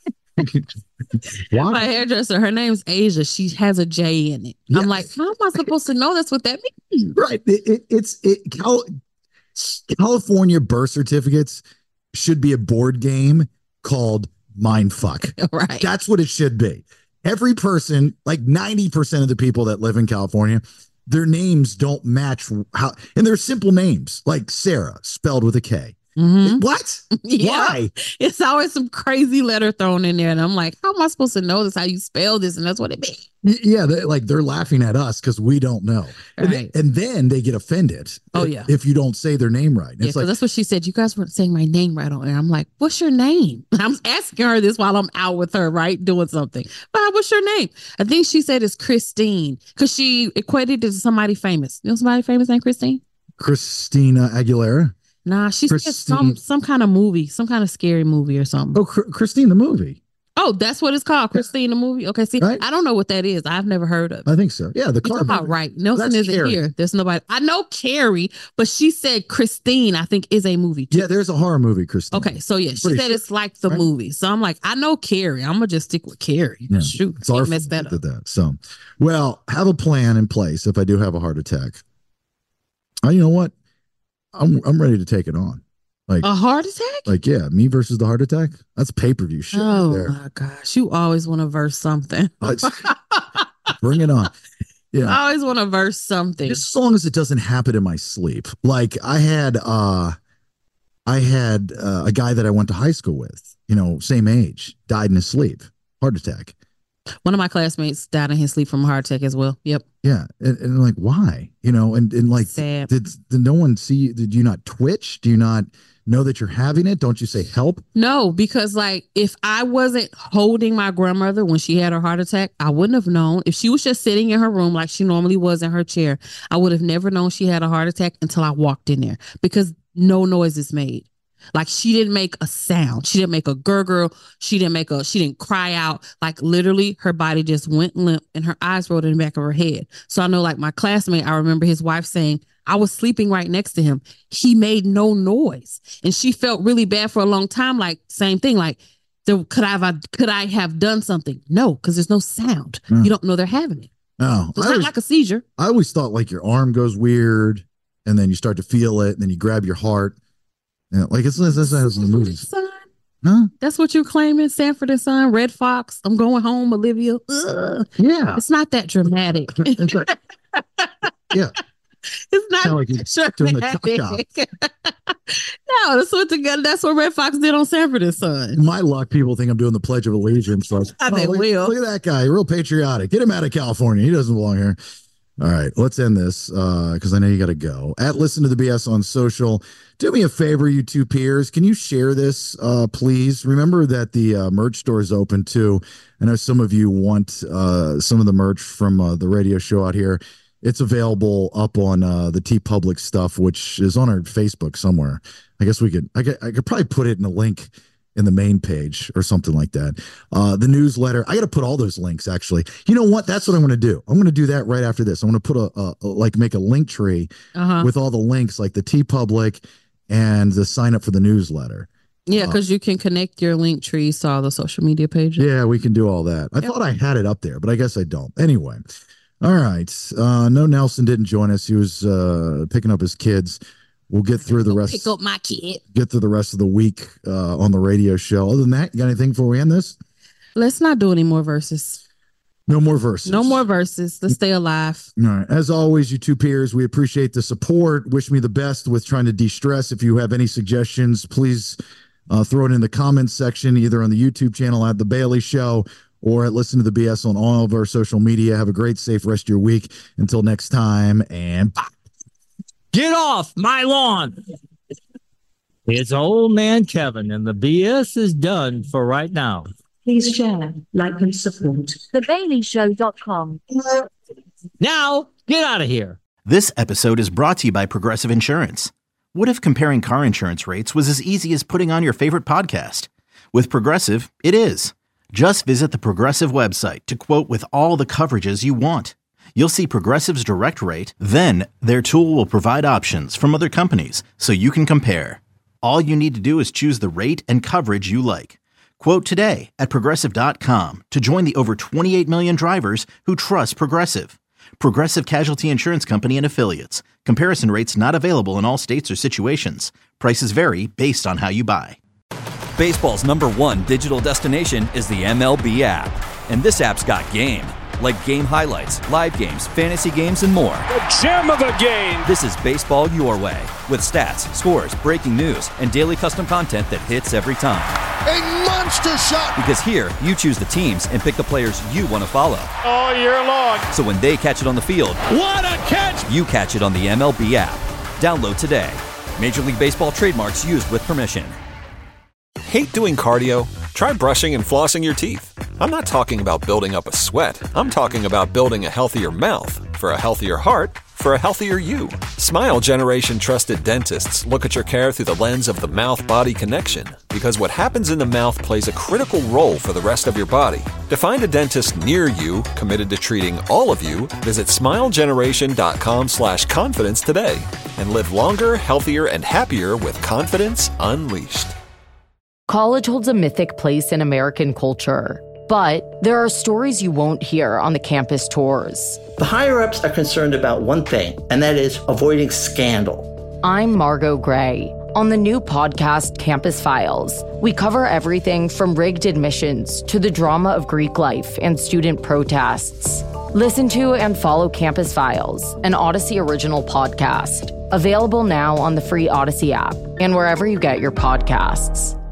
My hairdresser, her name's Asia. She has a J in it. Yeah. I'm like, how am I supposed to know that's what that means? Right. It, it, it's it. Cal- California birth certificates should be a board game called Mindfuck. Right. That's what it should be. Every person, like ninety percent of the people that live in California, their names don't match how, and they're simple names like Sarah, spelled with a K. Mm-hmm. What? Yeah. Why? It's always some crazy letter thrown in there. And I'm like, how am I supposed to know this? How you spell this? And that's what it means. Yeah. They, like they're laughing at us because we don't know. Right. And, then, and then they get offended. Oh, if, yeah. If you don't say their name right. And Yeah, it's like, that's what she said. You guys weren't saying my name right on air. I'm like, what's your name? I'm asking her this while I'm out with her, right? Doing something. But what's your name? I think she said it's Christine because she equated it to somebody famous. You know somebody famous named Christine? Christina Aguilera. Nah, she said some some kind of movie, some kind of scary movie or something. Oh, Cr- Christine the movie. Oh, that's what it's called, Christine the movie. Okay, see, right? I don't know what that is. I've never heard of it. I think so. Yeah, the car. About right. Nelson That's isn't Carrie. here. There's nobody. I know Carrie, but she said Christine, I think, is a movie too. Yeah, there's a horror movie, Christine. Okay, so yeah, she Pretty said sure. it's like the Right. movie. So I'm like, I know Carrie. I'm gonna just stick with Carrie. Yeah, Shoot, it's our can't mess that fault up. that, that. So, well, have a plan in place if I do have a heart attack. Oh, you know what? I'm I'm ready to take it on. Like A heart attack? Like yeah, me versus the heart attack. That's pay per view shit. Oh right there. my gosh, you always want to verse something. Uh, Bring it on. Yeah. I always want to verse something. Just as long as it doesn't happen in my sleep. Like I had, uh, I had uh, a guy that I went to high school with, you know, same age, died in his sleep, heart attack. One of my classmates died in his sleep from a heart attack as well. Yep. Yeah. And, and like, why? You know, and, and like, Sad. Did, did no one see you? Did you not twitch? Do you not know that you're having it? Don't you say help? No, because like if I wasn't holding my grandmother when she had her heart attack, I wouldn't have known. If she was just sitting in her room like she normally was in her chair, I would have never known she had a heart attack until I walked in there because no noise is made. Like she didn't make a sound. She didn't make a gurgle. She didn't make a, she didn't cry out. Like literally her body just went limp and her eyes rolled in the back of her head. So I know like my classmate, I remember his wife saying, I was sleeping right next to him. He made no noise. And she felt really bad for a long time. Like same thing. Like so could I have, could I have done something? No, because there's no sound. Mm. You don't know they're having it. Oh, So it's I not always, like a seizure. I always thought like your arm goes weird and then you start to feel it and then you grab your heart. And like it's this is in the movies. Son, Huh? that's what you're claiming, Sanford and Son, Red Fox. I'm going home, Olivia. Ugh. Yeah. It's not that dramatic. It's like, yeah. It's not Sound like you're doing the dramatic. No, that's what the that's what Red Fox did on Sanford and Son. My luck, people think I'm doing the Pledge of Allegiance. Like, I oh, they look, will. look at that guy, real patriotic. Get him out of California. He doesn't belong here. All right, let's end this because I know you got to go. At Listen to the B S on social. Do me a favor, you two peers. Can you share this, uh, please? Remember that the uh, merch store is open too. I know some of you want uh, some of the merch from uh, the radio show out here. It's available up on uh, the T Public stuff, which is on our Facebook somewhere. I guess we could. I could, I could probably put it in a link in the main page or something like that. Uh, the newsletter. I got to put all those links actually. You know what? That's what I'm going to do. I'm going to do that right after this. I'm going to put a, a, a like make a link tree Uh-huh. with all the links, like the T Public and the sign up for the newsletter. Yeah, because you can connect your link trees to all the social media pages. Yeah, we can do all that. I Yep. thought I had it up there, but I guess I don't. Anyway. All right. Uh, no, Nelson didn't join us. He was uh, picking up his kids. We'll get through the rest. Pick up my kid. Get through the rest of the week uh, on the radio show. Other than that, you got anything before we end this? Let's not do any more verses. No more verses. No more verses. Let's stay alive. All right. As always, you two peers, we appreciate the support. Wish me the best with trying to de-stress. If you have any suggestions, please uh, throw it in the comments section, either on the YouTube channel at The Bailey Show or at Listen to the B S on all of our social media. Have a great, safe rest of your week. Until next time, and bye. Get off my lawn. It's old man Kevin, and the B S is done for right now. Please share, like, and support. the bailey show dot com. Now, get out of here. This episode is brought to you by Progressive Insurance. What if comparing car insurance rates was as easy as putting on your favorite podcast? With Progressive, it is. Just visit the Progressive website to quote with all the coverages you want. You'll see Progressive's direct rate, then their tool will provide options from other companies so you can compare. All you need to do is choose the rate and coverage you like. Quote today at Progressive dot com to join the over twenty-eight million drivers who trust Progressive. Progressive Casualty Insurance Company and Affiliates. Comparison rates not available in all states or situations. Prices vary based on how you buy. Baseball's number one digital destination is the M L B app. And this app's got game. Like game highlights, live games, fantasy games, and more. The gem of a game. This is baseball your way. With stats, scores, breaking news, and daily custom content that hits every time. A monster shot. Because here, you choose the teams and pick the players you want to follow. All year long. So when they catch it on the field, What a catch. you catch it on the M L B app. Download today. Major League Baseball trademarks used with permission. Hate doing cardio? Try brushing and flossing your teeth. I'm not talking about building up a sweat. I'm talking about building a healthier mouth for a healthier heart for a healthier you. Smile Generation trusted dentists look at your care through the lens of the mouth-body connection, because what happens in the mouth plays a critical role for the rest of your body. To find a dentist near you committed to treating all of you, visit smilegeneration.com slash confidence today and live longer, healthier, and happier with confidence unleashed. College holds a mythic place in American culture, but there are stories you won't hear on the campus tours. The higher-ups are concerned about one thing, and that is avoiding scandal. I'm Margot Gray. On the new podcast, Campus Files, we cover everything from rigged admissions to the drama of Greek life and student protests. Listen to and follow Campus Files, an Odyssey original podcast. Available now on the free Odyssey app and wherever you get your podcasts.